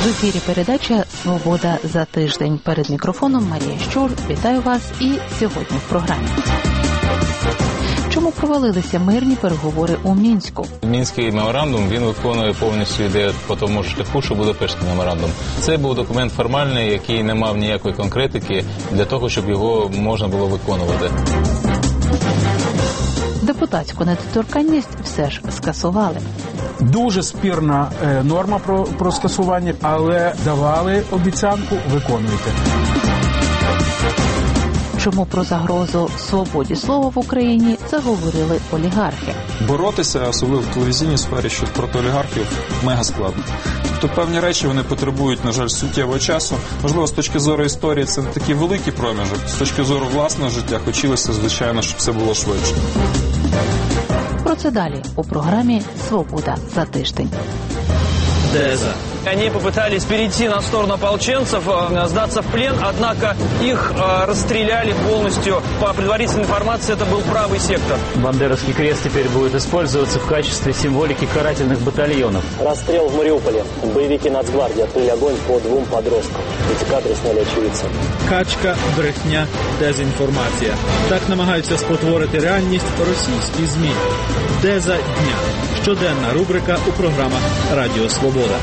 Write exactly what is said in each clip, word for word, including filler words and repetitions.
В ефірі передача «Свобода за тиждень». Перед мікрофоном Марія Щур. Вітаю вас і сьогодні в програмі. Чому провалилися мирні переговори у Мінську? Мінський меморандум, він виконує повністю ідею по тому шляху, що Будапештський меморандум. Це був документ формальний, який не мав ніякої конкретики для того, щоб його можна було виконувати. Депутатську недоторканність все ж скасували. Дуже спірна е, норма про, про скасування, але давали обіцянку, виконуйте. Чому про загрозу свободі слова в Україні заговорили олігархи? Боротися, особливо в телевізійній сфері, що проти олігархів, мега складно. Тобто певні речі вони потребують, на жаль, суттєвого часу. Можливо, з точки зору історії це не такий великий проміжок. З точки зору власного життя хотілося, звичайно, щоб все було швидше. Про це далі у програмі «Свобода за тиждень». Деза. Они попытались перейти на сторону ополченцев, сдаться в плен, однако их э, расстреляли полностью. По предварительной информации, это был правый сектор. Бандеровский крест теперь будет использоваться в качестве символики карательных батальонов. Расстрел в Мариуполе. Боевики Нацгвардии открыли огонь по двум подросткам. Эти кадры сняли очевидцы. Качка, брехня, дезінформація. Так намагаються спотворити реальність російські ЗМІ. Деза дня. Щоденна рубрика у програмах «Радіо Свобода».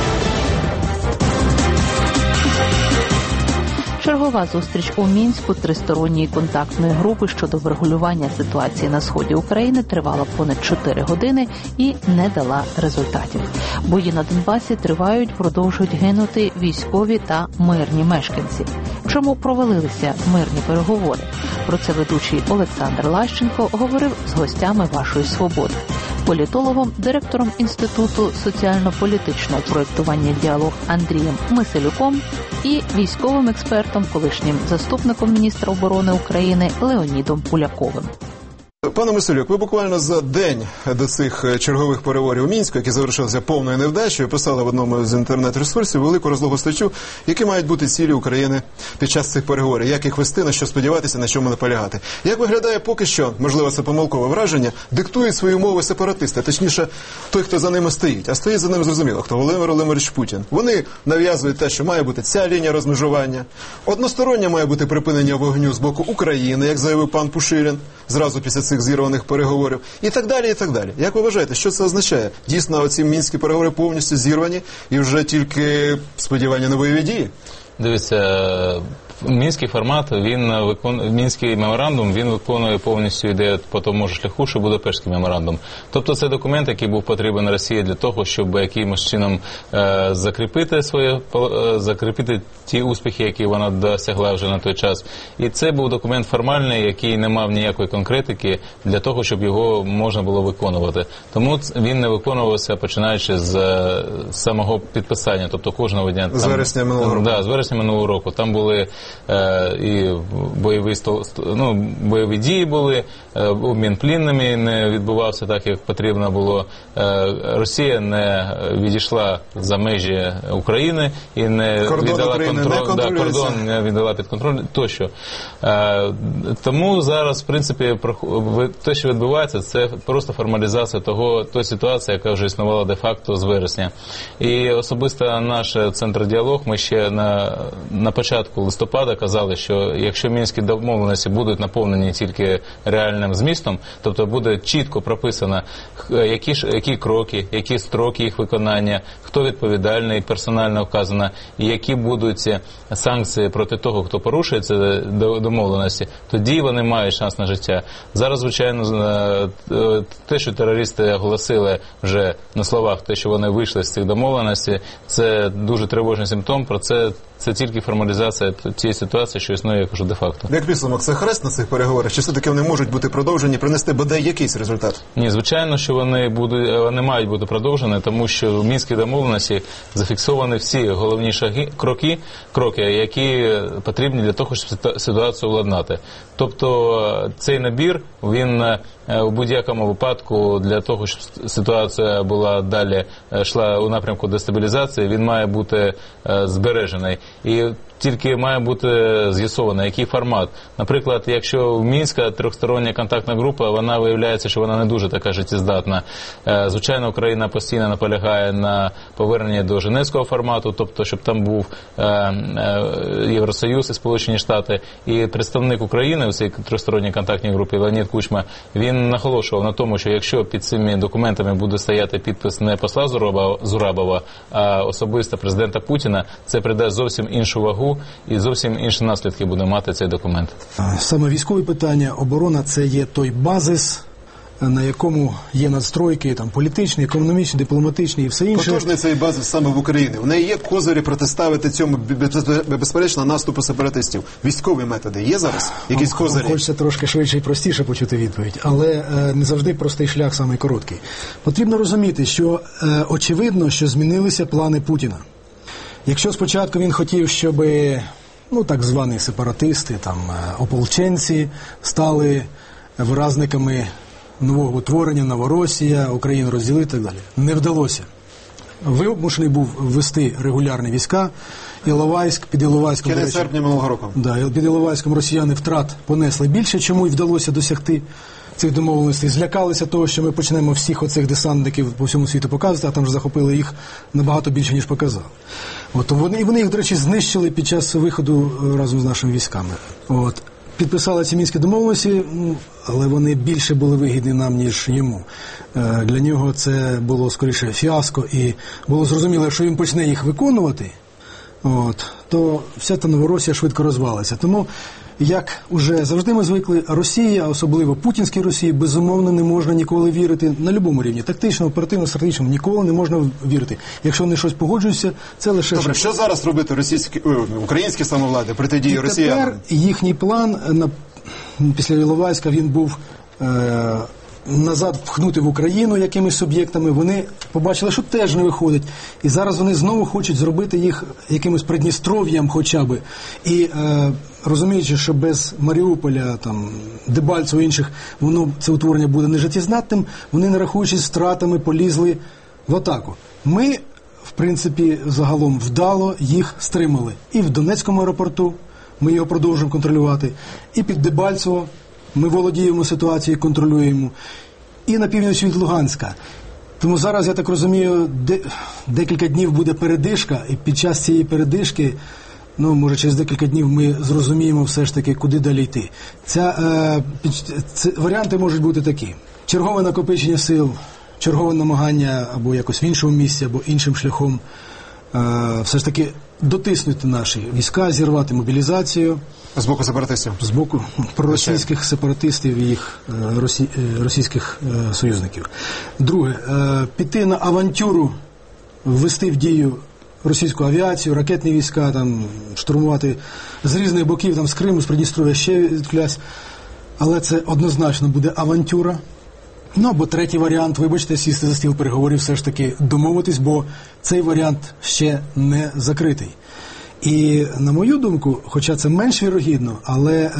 Чергова зустріч у Мінську тристоронньої контактної групи щодо врегулювання ситуації на сході України тривала понад чотири години і не дала результатів. Бої на Донбасі тривають, продовжують гинути військові та мирні мешканці. Чому провалилися мирні переговори? Про це ведучий Олександр Лащенко говорив з гостями «Вашої свободи». Політологом, директором Інституту соціально-політичного проєктування «Діалог» Андрієм Миселюком і військовим експертом, колишнім заступником міністра оборони України Леонідом Поляковим. Пане Миселюк, ви буквально за день до цих чергових переговорів у Мінську, які завершилися повною невдачею, писали в одному з інтернет-ресурсів велику розлогу статтю, які мають бути цілі України під час цих переговорів, як їх вести, на що сподіватися, на чому наполягати. Як виглядає поки що, можливо, це помилкове враження, диктують свої умови сепаратисти, точніше, той, хто за ними стоїть. А стоїть за ними зрозуміло, хто Володимир Володимирович Путін. Вони нав'язують те, що має бути ця лінія розмежування. Одностороннє має бути припинення вогню з боку України, як заявив пан Пушилін, зразу після цих зірваних переговорів, і так далі, і так далі. Як ви вважаєте, що це означає? Дійсно, оці мінські переговори повністю зірвані і вже тільки сподівання на бойові дії? Дивіться, мінський формат, він виконує, мінський меморандум, він виконує повністю ідею по тому ж шляху, що Будапештський меморандум. Тобто це документ, який був потрібен Росії для того, щоб якимось чином е, закріпити своє, е, закріпити ті успіхи, які вона досягла вже на той час. І це був документ формальний, який не мав ніякої конкретики для того, щоб його можна було виконувати. Тому він не виконувався починаючи з, з самого підписання, тобто кожного дня. З вересня минулого року. Да, з вересня минулого року. Там були Е, і бойові, ну, бойові дії були, е, обмін плінними не відбувався так, як потрібно було. Е, Росія не відійшла за межі України і не кордон віддала України контроль, не да, кордон не віддала під контроль тощо. Е, тому зараз, в принципі, те, що відбувається, це просто формалізація того, тої ситуації, яка вже існувала де-факто з вересня. І особисто наш центр «Діалог», ми ще на, на початку листопада казали, що якщо мінські домовленості будуть наповнені тільки реальним змістом, тобто буде чітко прописано, які, ж, які кроки, які строки їх виконання, хто відповідальний, персонально вказано, і які будуть санкції проти того, хто порушує ці домовленості, тоді вони мають шанс на життя. Зараз, звичайно, те, що терористи оголосили вже на словах, те, що вони вийшли з цих домовленостей, це дуже тривожний симптом, про це це тільки формалізація цієї ситуації, що існує, я кажу, де-факто. Як підсумок, це хрест на цих переговорах? Чи все-таки вони можуть бути продовжені, принести бодай якийсь результат? Ні, звичайно, що вони, будуть, вони мають бути продовжені, тому що в Мінській домовленості зафіксовані всі головні шаги, кроки, кроки, які потрібні для того, щоб ситуацію владнати. Тобто цей набір, він у будь-якому випадку для того, щоб ситуація була далі, йшла у напрямку дестабілізації, він має бути збережений. І тільки має бути з'ясовано, який формат. Наприклад, якщо в Мінська трьохстороння контактна група, вона виявляється, що вона не дуже така життєздатна. Звичайно, Україна постійно наполягає на поверненні до Женевського формату, тобто, щоб там був Євросоюз і Сполучені Штати. І представник України у цій трьохсторонній контактній групі Леонід Кучма, він наголошував на тому, що якщо під цими документами буде стояти підпис не посла Зурабова, а особисто президента Путіна, це придасть зовсім іншу вагу і зовсім інші наслідки буде мати цей документ. Саме військові питання, оборона – це є той базис, на якому є надстройки там, політичні, економічні, дипломатичні і все інше. Потужний цей базис саме в Україні. У неї є козирі протиставити цьому, безперечно, наступу сепаратистів. Військові методи є зараз? Якісь козирі? Хочеться трошки швидше і простіше почути відповідь, але е, не завжди простий шлях самий короткий. Потрібно розуміти, що е, очевидно, що змінилися плани Путіна. Якщо спочатку він хотів, щоб ну, так звані сепаратисти, там, ополченці стали виразниками нового утворення, Новоросія, Україну розділити і так далі. Не вдалося. Вимушений був ввести регулярні війська. Іловайськ, під Іловайськом... Кінець серпня минулого року. Да, під Іловайськом росіяни втрат понесли більше, чому й вдалося досягти цих домовленостей. Злякалися того, що ми почнемо всіх оцих десантників по всьому світу показувати, а там ж захопили їх набагато більше, ніж показали. От, вони, і вони їх, до речі, знищили під час виходу разом з нашими військами. От. Підписали ці мінські домовленості, але вони більше були вигідні нам, ніж йому. Для нього це було, скоріше, фіаско, і було зрозуміло, що він почне їх виконувати, от, то вся та Новоросія швидко розвалиться. Тому, як уже завжди ми звикли, Росія, особливо путінській Росії, безумовно не можна ніколи вірити на будь-якому рівні. Тактично, оперативно, стратегічно ніколи не можна вірити. Якщо вони щось погоджуються, це лише... Добре, що зараз робити російські, українські самовлади протидії росіянам? Тепер їхній план, на, після Іловайська, він був... Е, назад впхнути в Україну якимись суб'єктами, вони побачили, що теж не виходить. І зараз вони знову хочуть зробити їх якимось Придністров'ям хоча б. І е, розуміючи, що без Маріуполя, там, Дебальцево і інших, воно, це утворення буде нежиттєздатним, вони, не рахуючись втратами, полізли в атаку. Ми, в принципі, загалом вдало їх стримали. І в Донецькому аеропорту ми його продовжуємо контролювати, і під Дебальцево ми володіємо ситуацією, контролюємо. І на північ від Луганська. Тому зараз, я так розумію, де, декілька днів буде передишка, і під час цієї передишки, ну, може, через декілька днів ми зрозуміємо все ж таки, куди далі йти. Ця, е, під, це, варіанти можуть бути такі. Чергове накопичення сил, чергове намагання або якось в іншому місці, або іншим шляхом е, все ж таки дотиснути наші війська, зірвати мобілізацію. З боку сепаратистів? З боку проросійських сепаратистів і їх росі... російських е, союзників. Друге, е, піти на авантюру, ввести в дію російську авіацію, ракетні війська, там, штурмувати з різних боків, там, з Криму, з Придністров'я, ще відклясь. Але це однозначно буде авантюра. Ну, або третій варіант, вибачте, сісти за стіл переговорів, все ж таки домовитись, бо цей варіант ще не закритий. І, на мою думку, хоча це менш вірогідно, але е,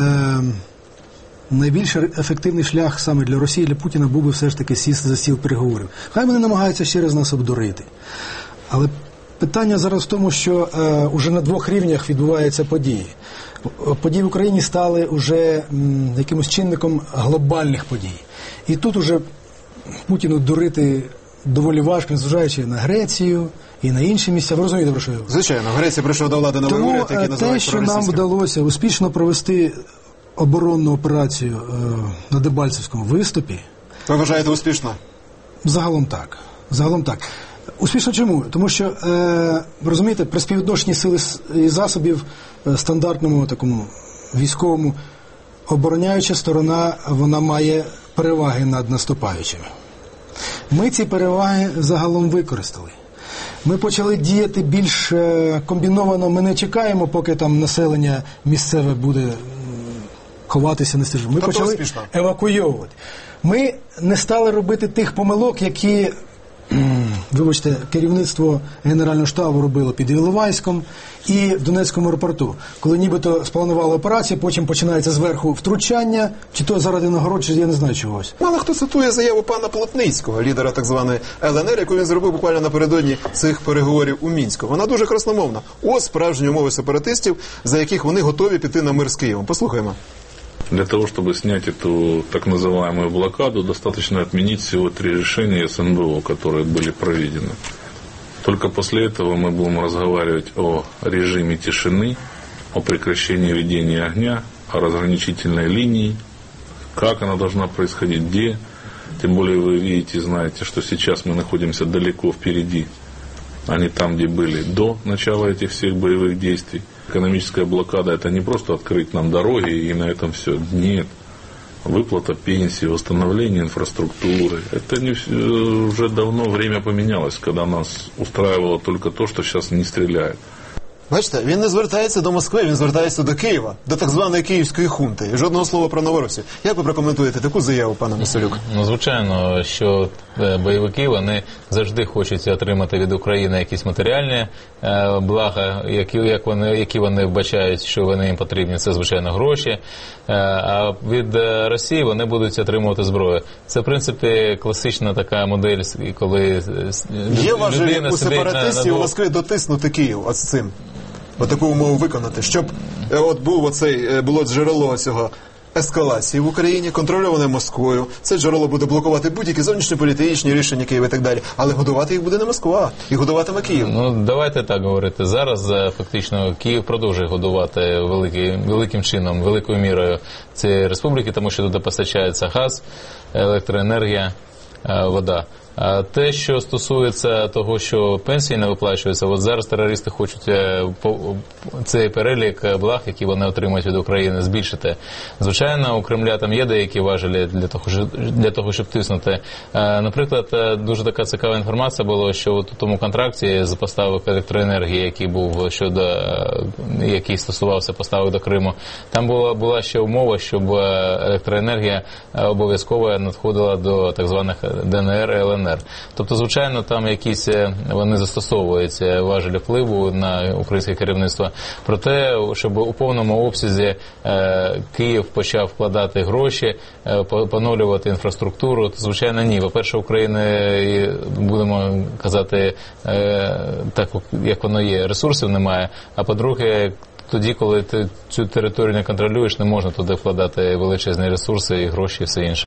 найбільш ефективний шлях саме для Росії, для Путіна був би все ж таки сісти за стіл переговорів. Хай вони намагаються ще раз нас обдурити. Але питання зараз в тому, що е, уже на двох рівнях відбуваються події. Події в Україні стали уже м, якимось чинником глобальних подій. І тут уже Путіну дурити доволі важко, незважаючи на Грецію і на інші місця. Ви розумієте, про що я говорю? Звичайно, в Греції прийшов до влади новий уряд, який називають те, що нам вдалося успішно провести оборонну операцію е, на Дебальцевському виступі... Ви вважаєте успішно? Загалом так. Загалом так. Успішно чому? Тому що, е, розумієте, при співвідношенні сили і засобів е, стандартному такому військовому, обороняюча сторона, вона має переваги над наступаючими. Ми ці переваги загалом використали. Ми почали діяти більш е, комбіновано. Ми не чекаємо, поки там населення місцеве буде ховатися, не стежимо. Ми тобто почали успішно евакуйовувати. Ми не стали робити тих помилок, які вибачте, керівництво Генерального штабу робило під Іловайськом і в Донецькому аеропорту. Коли нібито спланували операцію, потім починається зверху втручання, чи то заради нагород, чи я не знаю чогось. Мало хто цитує заяву пана Плотницького, лідера так званої Л Н Р, яку він зробив буквально напередодні цих переговорів у Мінську. Вона дуже красномовна. Ось справжні умови сепаратистів, за яких вони готові піти на мир з Києвом. Послухаємо. Для того, чтобы снять эту так называемую блокаду, достаточно отменить всего три решения С Н Б О, которые были проведены. Только после этого мы будем разговаривать о режиме тишины, о прекращении ведения огня, о разграничительной линии, как она должна происходить, где. Тем более вы видите, знаете, что сейчас мы находимся далеко впереди, а не там, где были до начала этих всех боевых действий. Экономическая блокада – это не просто открыть нам дороги и на этом все. Нет. Выплата пенсии, восстановление инфраструктуры. Это не, уже давно время поменялось, когда нас устраивало только то, что сейчас не стреляют. Бачите, він не звертається до Москви, він звертається до Києва, до так званої київської хунти. І жодного слова про Новоросію. Як ви прокоментуєте таку заяву, пане Мисилюк? Ну, звичайно, що бойовики, вони завжди хочуть отримати від України якісь матеріальні е, блага, які, як вони, які вони вбачають, що вони їм потрібні. Це, звичайно, гроші. Е, а від Росії вони будуть отримувати зброю. Це, в принципі, класична така модель, коли є важливі у на, сепаратистів на... у Москві дотиснути Київ от з цим. Отаку умову виконати, щоб от був оцей, було джерело цього ескалації в Україні, контрольоване Москвою. Це джерело буде блокувати будь-які зовнішньополітичні рішення Києва і так далі. Але годувати їх буде не Москва, їх годуватиме Київ. Ну, давайте так говорити. Зараз фактично Київ продовжує годувати великий, великим чином, великою мірою цієї республіки, тому що туди постачається газ, електроенергія, вода. А те, що стосується того, що пенсії не виплачуються, от зараз терористи хочуть цей перелік благ, які вони отримують від України, збільшити. Звичайно, у Кремля там є деякі важелі для того, для того, щоб тиснути. Наприклад, дуже така цікава інформація була, що от у тому контракті з поставок електроенергії, який був щодо, який стосувався поставок до Криму, там була, була ще умова, щоб електроенергія обов'язково надходила до так званих Д Н Р, Л Н Р. Тобто, звичайно, там якісь вони застосовують важелі впливу на українське керівництво. Проте, щоб у повному обсязі е, Київ почав вкладати гроші, е, поновлювати інфраструктуру, то, звичайно, ні. По-перше, України, будемо казати, е, так, як воно є, ресурсів немає, а по-друге, тоді, коли ти цю територію не контролюєш, не можна туди вкладати величезні ресурси і гроші і все інше.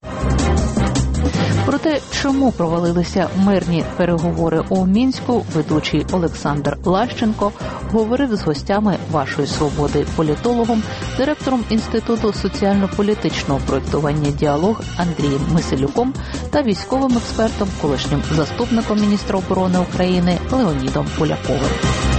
Про те, чому провалилися мирні переговори у Мінську, ведучий Олександр Лащенко говорив з гостями «Вашої свободи» політологом, директором Інституту соціально-політичного проєктування «Діалог» Андрієм Мисилюком та військовим експертом, колишнім заступником міністра оборони України Леонідом Поляковим.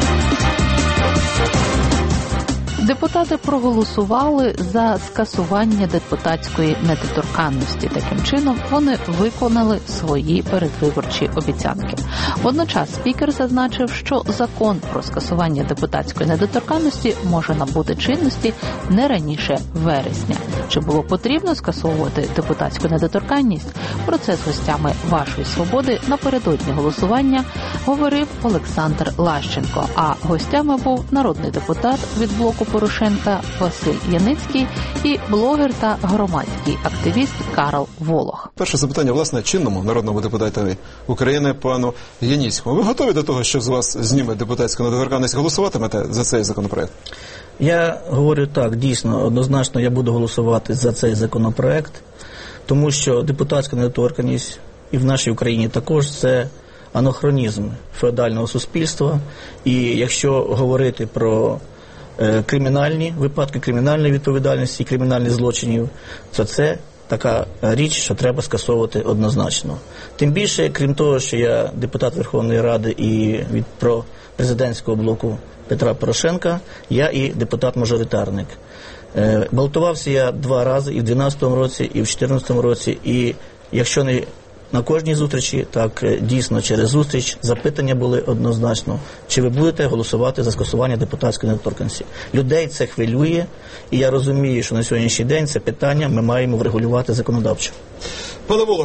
Депутати проголосували за скасування депутатської недоторканності. Таким чином, вони виконали свої передвиборчі обіцянки. Водночас спікер зазначив, що закон про скасування депутатської недоторканності може набути чинності не раніше вересня. Чи було потрібно скасовувати депутатську недоторканність? Про це з гостями «Вашої свободи» напередодні голосування говорив Олександр Лащенко, а гостями був народний депутат від блоку Порошенка Василь Яницький і блогер та громадський активіст Карл Волох. Перше запитання, власне, чинному народному депутатові України пану Яніцькому. Ви готові до того, що з вас зніме депутатську недоторканність? Голосуватимете за цей законопроект? Я говорю так, дійсно, однозначно я буду голосувати за цей законопроект, тому що депутатська недоторканність і в нашій Україні також це анахронізм феодального суспільства. І якщо говорити про е, кримінальні випадки, кримінальної відповідальності і кримінальних злочинів, то це така річ, що треба скасовувати однозначно. Тим більше, крім того, що я депутат Верховної Ради і від пропрезидентського блоку Петра Порошенка, я і депутат-мажоритарник. Е, балотувався я два рази, і в дванадцятому році, і в чотирнадцятому році, і якщо не на кожній зустрічі, так дійсно через зустріч запитання були однозначно, чи ви будете голосувати за скасування депутатської недоторканності. Людей це хвилює, і я розумію, що на сьогоднішній день це питання ми маємо врегулювати законодавчо. Пане Волох,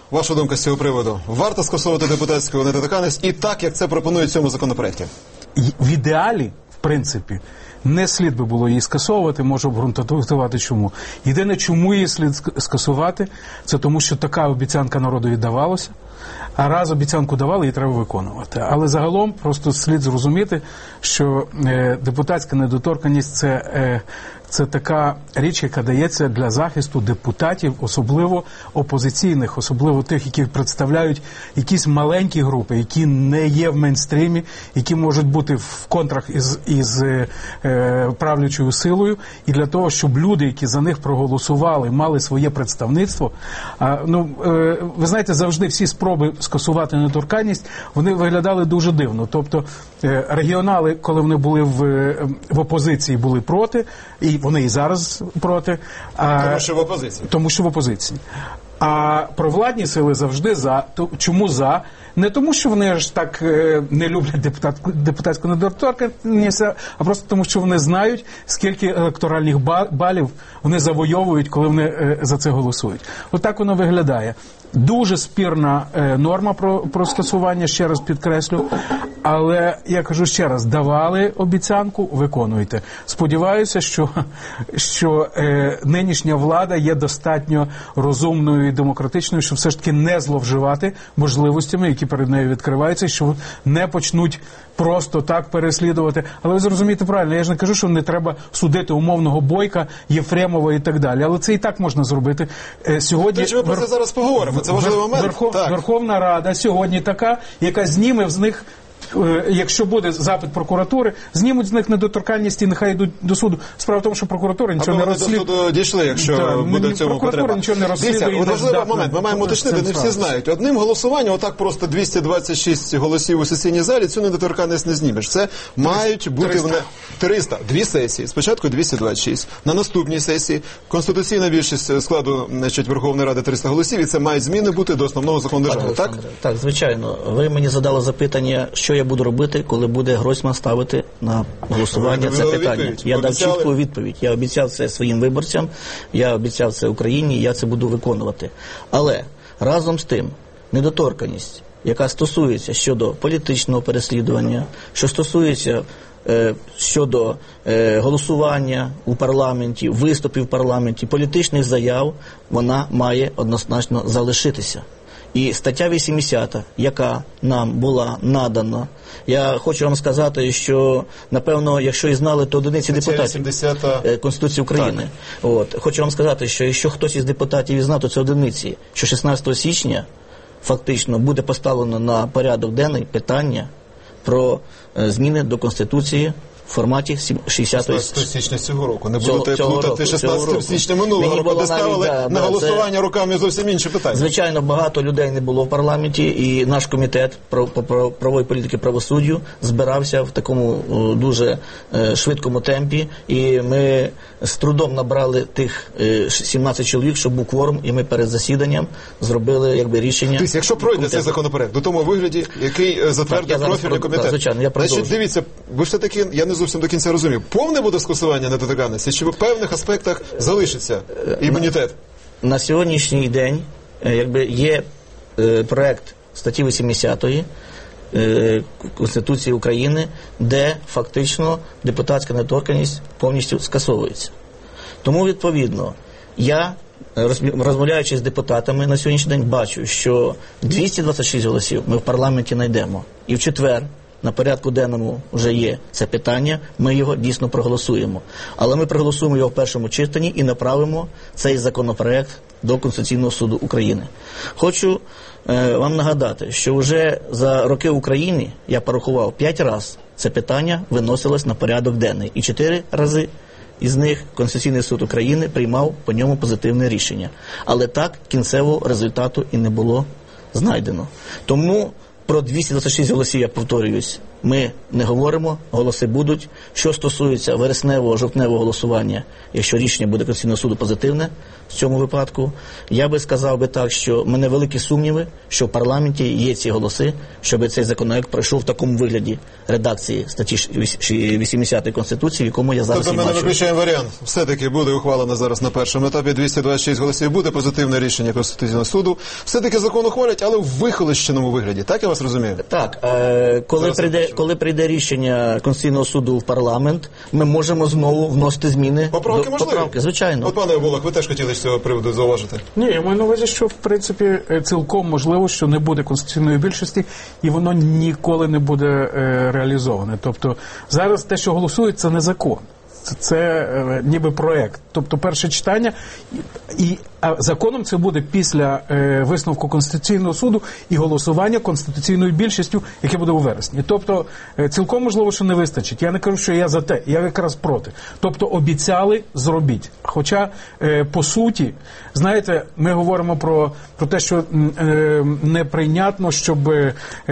ваша думка з цього приводу? Варто скасовувати депутатську недоторканність і так, як це пропонує в цьому законопроекті? В ідеалі, в принципі, не слід би було її скасовувати, можу обґрунтувати чому. Єдине, чому її слід скасувати, це тому, що така обіцянка народу давалася, а раз обіцянку давали, її треба виконувати. Але загалом просто слід зрозуміти, що е, депутатська недоторканність – це, е, це така річ, яка дається для захисту депутатів, особливо опозиційних, особливо тих, які представляють якісь маленькі групи, які не є в мейнстрімі, які можуть бути в контрах із, із е, правлячою силою, і для того, щоб люди, які за них проголосували, мали своє представництво. А, ну, е, ви знаєте, завжди всі спроби скасувати недоторканність, вони виглядали дуже дивно. Тобто е, регіонали, коли вони були в, в опозиції, були проти, і вони і зараз проти. А, тому що в опозиції. Тому що в опозиції. А провладні сили завжди за. Чому за? Не тому, що вони аж так е, не люблять депутат, депутатську недоторканність, а просто тому, що вони знають, скільки електоральних балів вони завойовують, коли вони е, за це голосують. Отак воно виглядає. Дуже спірна е, норма про, про скасування, ще раз підкреслю, але, я кажу ще раз, давали обіцянку, виконуйте. Сподіваюся, що, що е, нинішня влада є достатньо розумною і демократичною, щоб все ж таки не зловживати можливостями, які перед нею відкриваються, що не почнуть просто так переслідувати. Але ви зрозумієте правильно, я ж не кажу, що не треба судити умовного Бойка, Єфремова і так далі, але це і так можна зробити. Е, сьогодні... Ми про це зараз поговоримо, це важливий момент. Верхов... Верховна Рада сьогодні така, яка зніме з них, якщо буде запит прокуратури, знімуть з них недоторканність і нехай йдуть до суду. Справа в тому, що прокуратура нічого Або не розслідує. Або до суду дійшли, якщо да, буде в цьому потреба. Нічого не розслідує. Дивіться, важливий момент, ми маємо уточнити, не всі знають. Одним голосуванням, отак просто двісті двадцять шість голосів у сесійній залі, цю недоторканність не знімеш. Це мають бути триста. Вони... триста. Дві сесії. Спочатку двісті двадцять шість. На наступній сесії конституційна більшість складу, значить, Верховної Ради триста голосів, і це мають зміни бути до основного закону держави, так? Так, звичайно. Ви мені задали запитання, що я буду робити, коли буде Гройсман ставити на голосування це питання. Відповідь. Я Обіцяли? дав чітку відповідь. Я обіцяв це своїм виборцям, я обіцяв це Україні, і я це буду виконувати. Але разом з тим, недоторканність, яка стосується щодо політичного переслідування, що стосується е, щодо е, голосування у парламенті, виступів в парламенті, політичних заяв, вона має однозначно залишитися. І стаття вісімдесята, яка нам була надана, я хочу вам сказати, що, напевно, якщо і знали, то одиниці депутатів вісімдесята... Конституції України. От. Хочу вам сказати, що якщо хтось із депутатів і знав, то це одиниці, що шістнадцятого січня фактично буде поставлено на порядок денний питання про е, зміни до Конституції в форматі шістдесятого січня цього року. Не будете плутати шістнадцятого січня минулого року, де ставили да, на да, голосування це... руками зовсім інші питання. Звичайно, багато людей не було в парламенті, і наш комітет правової політики правосуддю збирався в такому о, дуже е, швидкому темпі, і ми з трудом набрали тих е, сімнадцять чоловік, щоб був кворум, і ми перед засіданням зробили якби рішення. Тобто, якщо пройде комітету. цей законопроект до тому вигляді, який затвердив профільний комітет. Так, звичайно, я продовжу. Значить, дивіться, ви ж таки, я не зовсім до кінця розумію, повне буде скасування недоторканності, чи в певних аспектах залишиться імунітет? На, на сьогоднішній день якби є е, проект статті вісімдесятої е, Конституції України, де фактично депутатська недоторканність повністю скасовується. Тому, відповідно, я, розмовляючи з депутатами на сьогоднішній день, бачу, що двісті двадцять шість голосів ми в парламенті знайдемо. І в четвер на порядку денному вже є це питання, ми його дійсно проголосуємо. Але ми проголосуємо його в першому читанні і направимо цей законопроект до Конституційного суду України. Хочу е, вам нагадати, що вже за роки в Україні, я порахував, п'ять разів це питання виносилось на порядок денний. І чотири рази із них Конституційний суд України приймав по ньому позитивне рішення. Але так кінцевого результату і не було знайдено. Тому про двісті двадцять шість голосів, я повторююсь, ми не говоримо, голоси будуть. Що стосується вересневого, жовтневого голосування, якщо рішення буде Конституційного суду позитивне в цьому випадку, я би сказав би так, що в мене великі сумніви, що в парламенті є ці голоси, щоб цей законопроект пройшов в такому вигляді редакції статті вісімдесятої Конституції, в якому я зараз тобто і ми бачу. не виключаємо варіант. Все-таки буде ухвалено зараз на першому етапі двісті двадцять шість голосів, буде позитивне рішення Конституційного суду. Все-таки закон ухвалять, але в вихолощеному вигляді. Так я вас розумію? Так. Е, коли, прийде, коли прийде рішення Конституційного суду в парламент, ми можемо знову вносити зміни. Поправки до, можливі? Поправки, звичайно. От, пане Волох, ви теж хотіли з цього приводу зауважити? Ні, я маю на увазі, що в принципі цілком можливо, що не буде конституційної більшості, і воно ніколи не буде е, реалізоване. Тобто зараз те, що голосують, це не закон. Це, це е, ніби проект. Тобто перше читання, і, і а законом це буде після е, висновку Конституційного суду і голосування конституційною більшістю, яке буде у вересні. Тобто е, цілком можливо, що не вистачить. Я не кажу, що я за те, я якраз проти. Тобто обіцяли, зробіть. Хоча е, по суті, знаєте, ми говоримо про, про те, що е, неприйнятно, щоб е,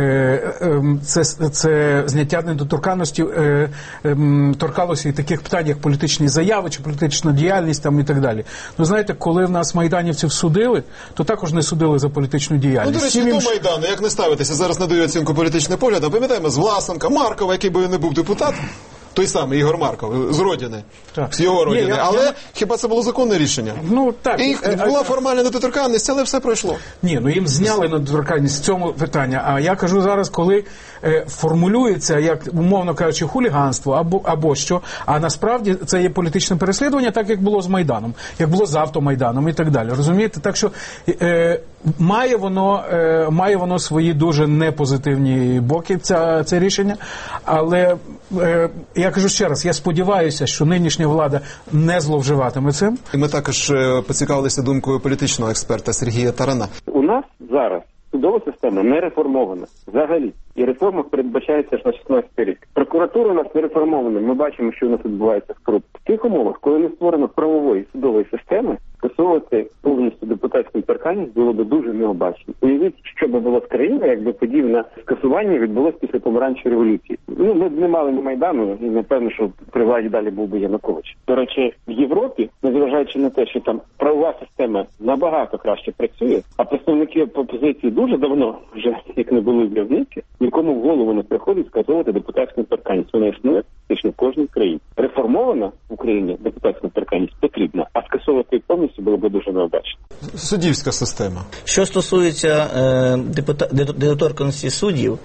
е, це, це зняття недоторканності е, е, торкалося і таких питань, як політичні заяви чи політична діяльність там і так далі. Ну, знаєте, коли в нас майданівців судили, то також не судили за політичну діяльність. Ну, до речі, до Майдану, як не ставитися, зараз не даю оцінку політичним поглядам. Пам'ятаємо, з Власенка, Маркова, який би не був депутат, той самий Ігор Марков, з Родини, так. з його Родини. Ні, я, але я... хіба це було законне рішення? Ну, так. І була формальна недоторканність, але все пройшло. Ні, ну їм зняли недоторканність в цьому питанні. А я кажу зараз, коли е, формулюється, як, умовно кажучи, хуліганство або, або що, а насправді це є політичне переслідування, так як було з Майданом, як було з Автомайданом і так далі. Розумієте? Так що е, має воно, е, має воно свої дуже непозитивні боки, ця, це рішення, але е, я кажу ще раз, я сподіваюся, що нинішня влада не зловживатиме цим. І ми також е, поцікавилися думкою політичного експерта Сергія Тарана. У нас зараз судова система не реформована взагалі. І реформа передбачається аж на шістнадцятий рік. Прокуратура у нас не реформована. Ми бачимо, що у нас відбувається з корупцією. В тих умовах, коли не створено правової судової системи, скасовувати повністю депутатську недоторканність було б дуже необачно. Уявіть, що би було з країною, якби подібне скасування відбулося після помаранчевої революції. Ну, ми б не мали ні Майдану, і напевно, що при владі далі був би Янукович. До речі, в Європі, незважаючи на те, що там правова система набагато краще працює, а представники опозиції дуже давно, вже як не були в Явниці, нікому в голову не приходить скасовувати депутатську недоторканність. Вона існує фактично в кожній країні. Реформована в Україні депутатська недоторканність потрібна, а скасовувати повністю було б дуже необачно. Суддівська система. Що стосується е, депута... недоторканності суддів,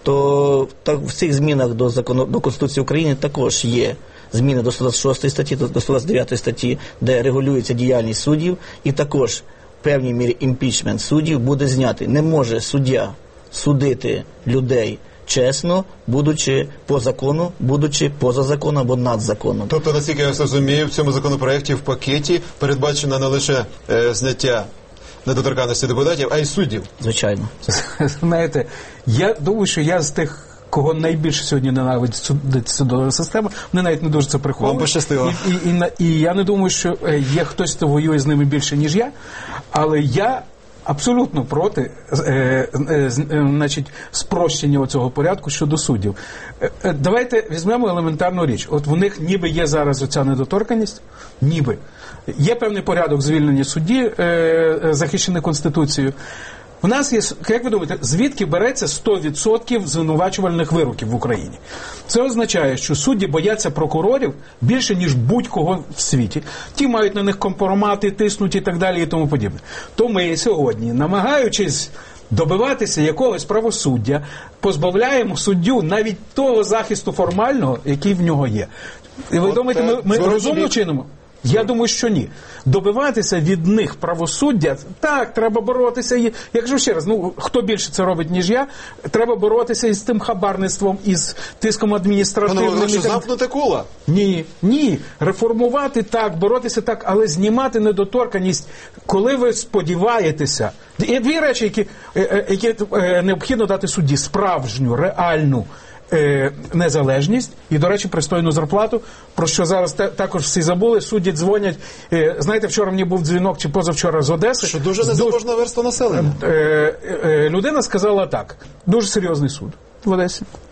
то так, в цих змінах до закону до Конституції України також є зміни до сто двадцять шостої статті, до сто двадцять дев'ятої статті, де регулюється діяльність суддів, і також в певній мірі імпічмент суддів буде знятий. Не може суддя судити людей чесно, будучи по закону, будучи поза законом або над законом. Тобто, наскільки я розумію, в цьому законопроекті в пакеті передбачено не лише е, зняття недоторканності депутатів, а й суддів. Звичайно. Знаєте, я думаю, що я з тих, кого найбільше сьогодні ненавидить судова система, вони навіть не дуже це приховують. Вам пощастило. І, і, і, і я не думаю, що є хтось, хто воює з ними більше, ніж я, але я абсолютно проти е, е, е, значить, спрощення цього порядку щодо суддів. Е, е, давайте візьмемо елементарну річ. От в них ніби є зараз оця недоторканність, ніби. Є певний порядок звільнення судді, е, е, захищений Конституцією. У нас є, як ви думаєте, звідки береться сто відсотків звинувачувальних вироків в Україні? Це означає, що судді бояться прокурорів більше, ніж будь-кого в світі. Ті мають на них компромати, тиснуть і так далі і тому подібне. То ми сьогодні, намагаючись добиватися якогось правосуддя, позбавляємо суддю навіть того захисту формального, який в нього є. І ви От, думаєте, ми, ми розумно бік. чинимо? Я думаю, що ні. Добиватися від них правосуддя, так, треба боротися. І, я кажу ще раз, ну, хто більше це робить, ніж я, треба боротися із тим хабарництвом, із тиском адміністративним. Воно лише замкнути коло? Ні, ні. Реформувати так, боротися так, але знімати недоторканність, коли ви сподіваєтеся. Є дві речі, які, які необхідно дати судді: справжню, реальну Е, незалежність і, до речі, пристойну зарплату, про що зараз те, також всі забули. Судді дзвонять. Е, знаєте, вчора мені був дзвінок, чи позавчора, з Одеси. Що дуже незаможна верства населення. Е, е, людина сказала так: дуже серйозний суд в Одесі.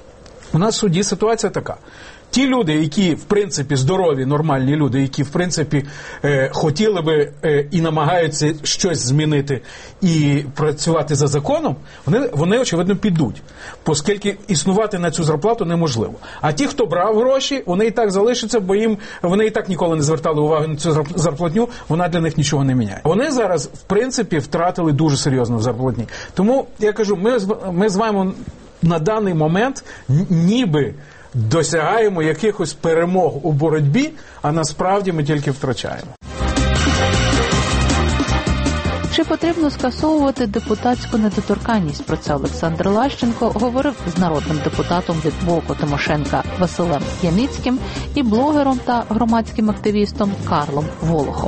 У нас в суді ситуація така. Ті люди, які, в принципі, здорові, нормальні люди, які, в принципі, е, хотіли би е, і намагаються щось змінити і працювати за законом, вони, вони, очевидно, підуть. Оскільки існувати на цю зарплату неможливо. А ті, хто брав гроші, вони і так залишаться, бо їм, вони і так ніколи не звертали увагу на цю зарплатню, вона для них нічого не міняє. Вони зараз, в принципі, втратили дуже серйозно в зарплатні. Тому, я кажу, ми, ми з вами на даний момент ніби досягаємо якихось перемог у боротьбі, а насправді ми тільки втрачаємо. Чи потрібно скасовувати депутатську недоторканність? Про це Олександр Лащенко говорив з народним депутатом від блоку Тимошенка Василем Яніцьким і блогером та громадським активістом Карлом Волохом.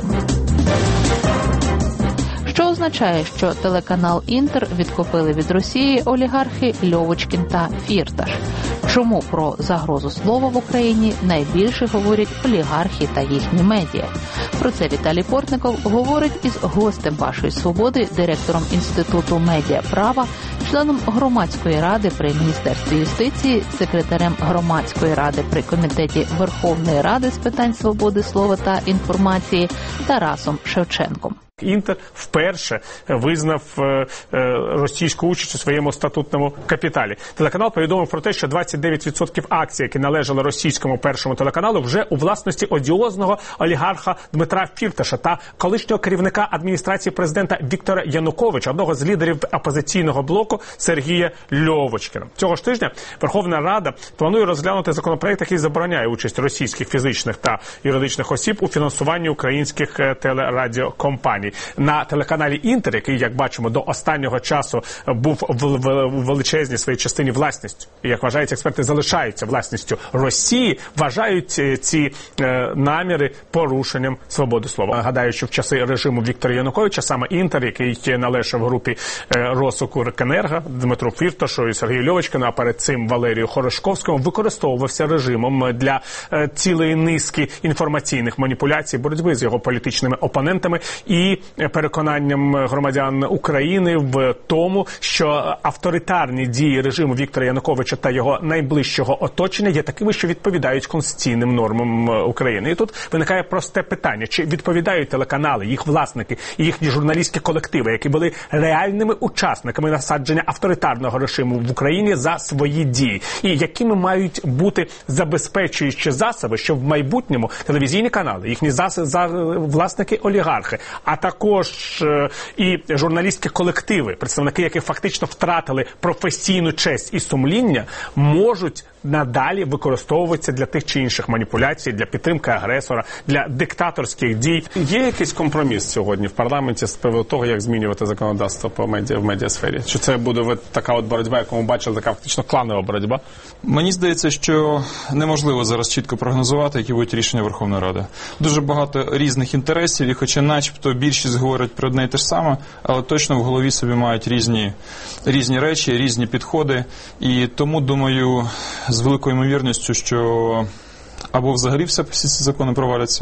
Що означає, що телеканал «Інтер» відкупили від Росії олігархи Льовочкін та Фірташ? Чому про загрозу слова в Україні найбільше говорять олігархи та їхні медіа? Про це Віталій Портников говорить із гостем вашої свободи, директором Інституту медіаправа, членом громадської ради при Міністерстві юстиції, секретарем громадської ради при Комітеті Верховної Ради з питань свободи слова та інформації Тарасом Шевченком. «Інтер» вперше визнав е, е, російську участь у своєму статутному капіталі. Телеканал повідомив про те, що двадцять дев'ять відсотків акцій, які належали російському першому телеканалу, вже у власності одіозного олігарха Дмитра Фірташа та колишнього керівника адміністрації президента Віктора Януковича, одного з лідерів опозиційного блоку Сергія Льовочкіна. Цього ж тижня Верховна Рада планує розглянути законопроект, який забороняє участь російських фізичних та юридичних осіб у фінансуванні українських телерадіокомпаній. На телеканалі «Інтер», який, як бачимо, до останнього часу був в величезній своїй частині власністю, і, як вважають експерти, залишаються власністю Росії, вважають ці е, наміри порушенням свободи слова. Нагадаю, що в часи режиму Віктора Януковича саме «Інтер», який належав групі е, Росукренерго, Дмитру Фірташу і Сергію Льовочкину, а перед цим Валерію Хорошковському, використовувався режимом для е, цілої низки інформаційних маніпуляцій, боротьби з його політичними опонентами і переконанням громадян України в тому, що авторитарні дії режиму Віктора Януковича та його найближчого оточення є такими, що відповідають конституційним нормам України. І тут виникає просте питання, чи відповідають телеканали, їх власники і їхні журналістські колективи, які були реальними учасниками насадження авторитарного режиму в Україні, за свої дії. І якими мають бути забезпечуючі засоби, щоб в майбутньому телевізійні канали, їхні засоби, за, власники олігархи, а також е, і журналістські колективи, представники яких фактично втратили професійну честь і сумління, можуть надалі використовуватися для тих чи інших маніпуляцій, для підтримки агресора, для диктаторських дій. Є якийсь компроміс сьогодні в парламенті з приводу того, як змінювати законодавство по медіа в медіасфері? Чи це буде така от боротьба, яку ми бачили, така фактично кланова боротьба? Мені здається, що неможливо зараз чітко прогнозувати, які будуть рішення Верховної Ради. Дуже багато різних інтересів, і хоча начебто більшість говорить про одне і те ж саме, але точно в голові собі мають різні, різні речі, різні підходи. І тому, думаю, з великою ймовірністю, що або взагалі всі ці закони проваляться,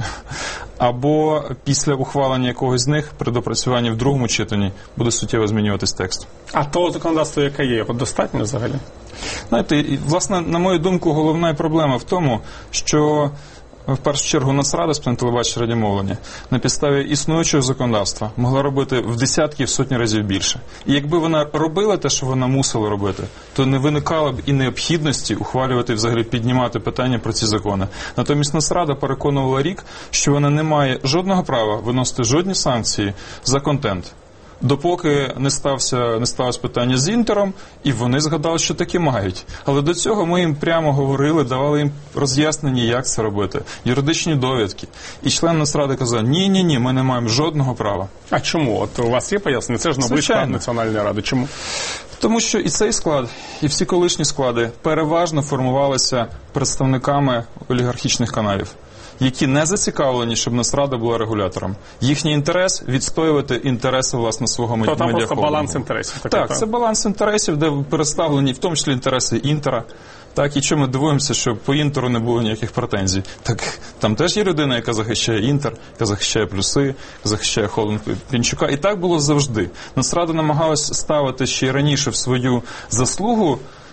або після ухвалення якогось з них при допрацюванні в другому читанні буде суттєво змінюватись текст. А того законодавства, яке є, достатньо взагалі? Знаєте, власне, на мою думку, головна проблема в тому, що в першу чергу Нацрада з питань телебачення і радіомовлення на підставі існуючого законодавства могла робити в десятки, в сотні разів більше. І якби вона робила те, що вона мусила робити, то не виникало б і необхідності ухвалювати, взагалі піднімати питання про ці закони. Натомість Нацрада переконувала рік, що вона не має жодного права виносити жодні санкції за контент, допоки не стався, не сталося питання з «Інтером», і вони згадали, що таки мають. Але до цього ми їм прямо говорили, давали їм роз'яснення, як це робити, юридичні довідки. І член Нацради казав, ні-ні-ні, ми не маємо жодного права. А чому? От у вас є пояснення? Це ж новий склад Національної ради. Чому? Тому що і цей склад, і всі колишні склади переважно формувалися представниками олігархічних каналів, які не зацікавлені, щоб Нацрада була регулятором. Їхній інтерес – відстоювати інтереси, власне, свого медіахолдингу. То там просто баланс інтересів. Так, так, це баланс інтересів, де представлені в тому числі інтереси «Інтера». Так, і чому ми дивуємося, що по «Інтеру» не було ніяких претензій. Так, там теж є людина, яка захищає «Інтер», яка захищає «Плюси», яка захищає холдинг Пінчука. І так було завжди. Нацрада намагалась ставити ще й раніше в свою заслугу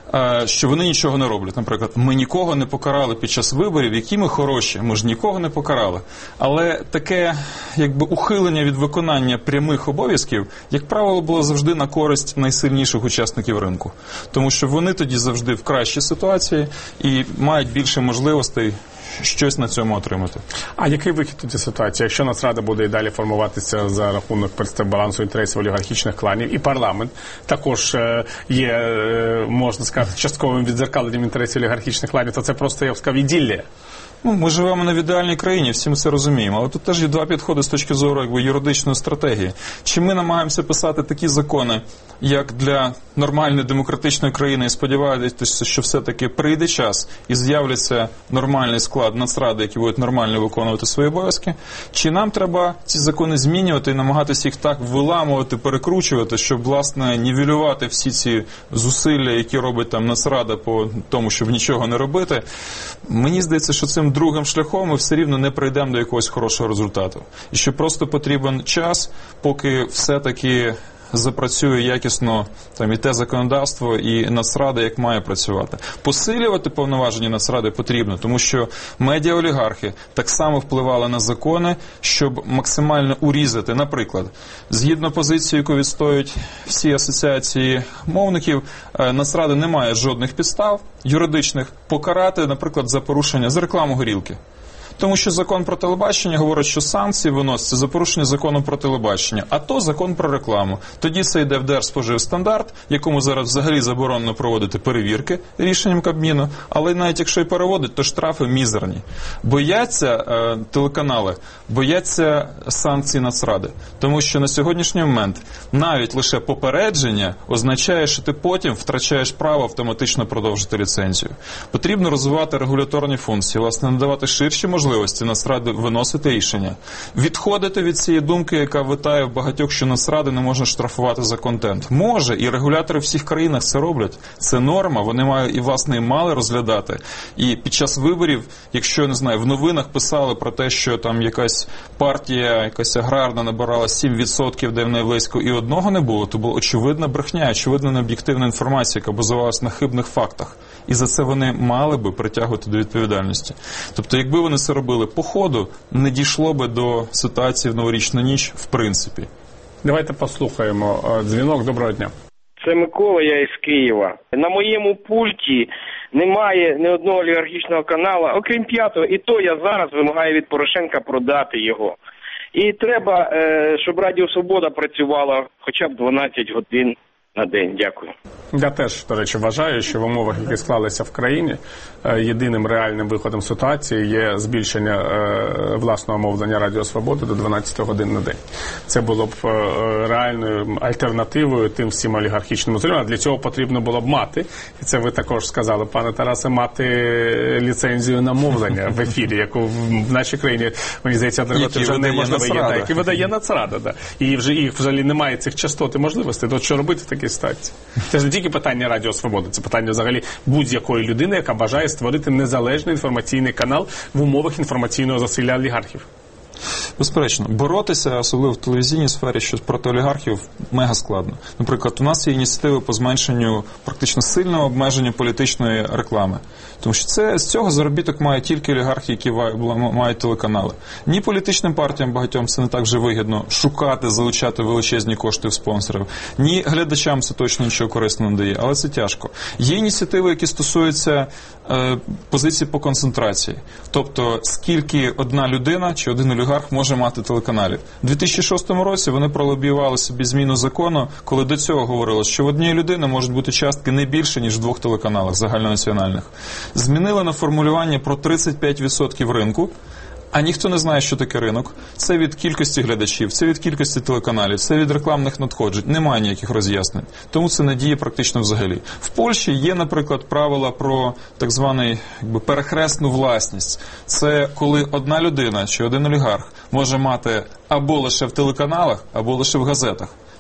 що вони нічого не роблять. Наприклад, ми нікого не покарали під час виборів, які ми хороші, ми ж нікого не покарали. Але таке, якби, ухилення від виконання прямих обов'язків, як правило, було завжди на користь найсильніших учасників ринку. Тому що вони тоді завжди в кращій ситуації і мають більше можливостей щось на цьому отримати. А який вихід тоді ситуації? Якщо Нацрада буде і далі формуватися за рахунок балансу інтересів олігархічних кланів, і парламент також є, можна сказати, частковим віддзеркаленням інтересів олігархічних кланів, то це просто, я б сказав, іділія. Ну, ми живемо на в ідеальній країні, всі ми це розуміємо. Але тут теж є два підходи з точки зору, якби, юридичної стратегії. Чи ми намагаємося писати такі закони, як для нормальної демократичної країни, і сподіваєтеся, що все-таки прийде час і з'являться нормальний склад Нацради, які будуть нормально виконувати свої обов'язки, чи нам треба ці закони змінювати і намагатися їх так виламувати, перекручувати, щоб, власне, нівелювати всі ці зусилля, які робить там Нацрада по тому, щоб нічого не робити. Мені здається, що цим другим шляхом ми все рівно не прийдемо до якогось хорошого результату. І що просто потрібен час, поки все-таки запрацює якісно там і те законодавство, і Нацрада, як має працювати. Посилювати повноваження Нацради потрібно, тому що медіаолігархи так само впливали на закони, щоб максимально урізати. Наприклад, згідно позиції, яку відстоюють всі асоціації мовників, Нацрада не має жодних підстав юридичних покарати, наприклад, за порушення, за рекламу горілки. Тому що закон про телебачення говорить, що санкції виносяться за порушення закону про телебачення, а то закон про рекламу. Тоді це йде в Держспоживстандарт, якому зараз взагалі заборонено проводити перевірки рішенням Кабміну, але навіть якщо і переводить, то штрафи мізерні. Бояться е, телеканали, бояться санкцій Нацради, тому що на сьогоднішній момент навіть лише попередження означає, що ти потім втрачаєш право автоматично продовжити ліцензію. Потрібно розвивати регуляторні функції, власне, надавати ширші можливості можливості Нацради виносити рішення. Відходити від цієї думки, яка витає в багатьох, що Нацради не можна штрафувати за контент. Може, і регулятори в всіх країнах це роблять. Це норма, вони мають і, власне, і мали розглядати. І під час виборів, якщо, не знаю, в новинах писали про те, що там якась партія, якась аграрна набирала сім відсотків, де в неї близько і одного не було, то була очевидна брехня, очевидна необ'єктивна інформація, яка базувалась на хибних фактах. І за це вони мали би притягувати до відповідальності. Тобто, якби вони це робили по ходу, не дійшло би до ситуації в новорічну ніч, в принципі. Давайте послухаємо дзвінок. Доброго дня. Це Микола, я із Києва. На моєму пульті немає ні одного олігархічного каналу, окрім п'ятого, і то я зараз вимагаю від Порошенка продати його. І треба, щоб Радіо Свобода працювала хоча б дванадцять годин на день. Дякую. Я теж, до речі, вважаю, що в умовах, які склалися в країні, єдиним реальним виходом ситуації є збільшення власного мовлення Радіо Свободи до дванадцяти годин на день. Це було б реальною альтернативою тим всім олігархічним зонам. Для цього потрібно було б мати, і це ви також сказали, пане Тарасе, мати ліцензію на мовлення в ефірі, яку в нашій країні, мені здається, вже неможливо є, так, і видає Нацрада. Да. І вже їх взагалі немає цих частот і можливостей. То що робити в такій ситуації? Це ж не тільки питання Радіо Свободи, це питання взагалі будь-якої людини, яка бажає створити незалежний інформаційний канал в умовах інформаційного засилля олігархів. Безперечно, боротися, особливо в телевізійній сфері, що проти олігархів, мега складно. Наприклад, у нас є ініціативи по зменшенню практично сильного обмеження політичної реклами. Тому що це, з цього заробіток мають тільки олігархи, які мають телеканали. Ні політичним партіям багатьом це не так вже вигідно шукати, залучати величезні кошти в спонсорів. Ні глядачам це точно нічого корисного не дає, але це тяжко. Є ініціативи, які стосуються е, позиції по концентрації. Тобто, скільки одна людина чи один олігарх може мати телеканалів. У дві тисячі шостому році вони пролобіювали собі зміну закону, коли до цього говорилось, що в однієї людини можуть бути частки не більше, ніж в двох телеканалах загальнонаціональних. Змінили на формулювання про тридцять п'ять відсотків ринку, а ніхто не знає, що таке ринок. Це від кількості глядачів, це від кількості телеканалів, це від рекламних надходжень. Немає ніяких роз'яснень. Тому це не діє практично взагалі. В Польщі є, наприклад, правила про так званий якби, перехресну власність. Це коли одна людина чи один олігарх може мати або лише в телеканалах, або лише в газетах.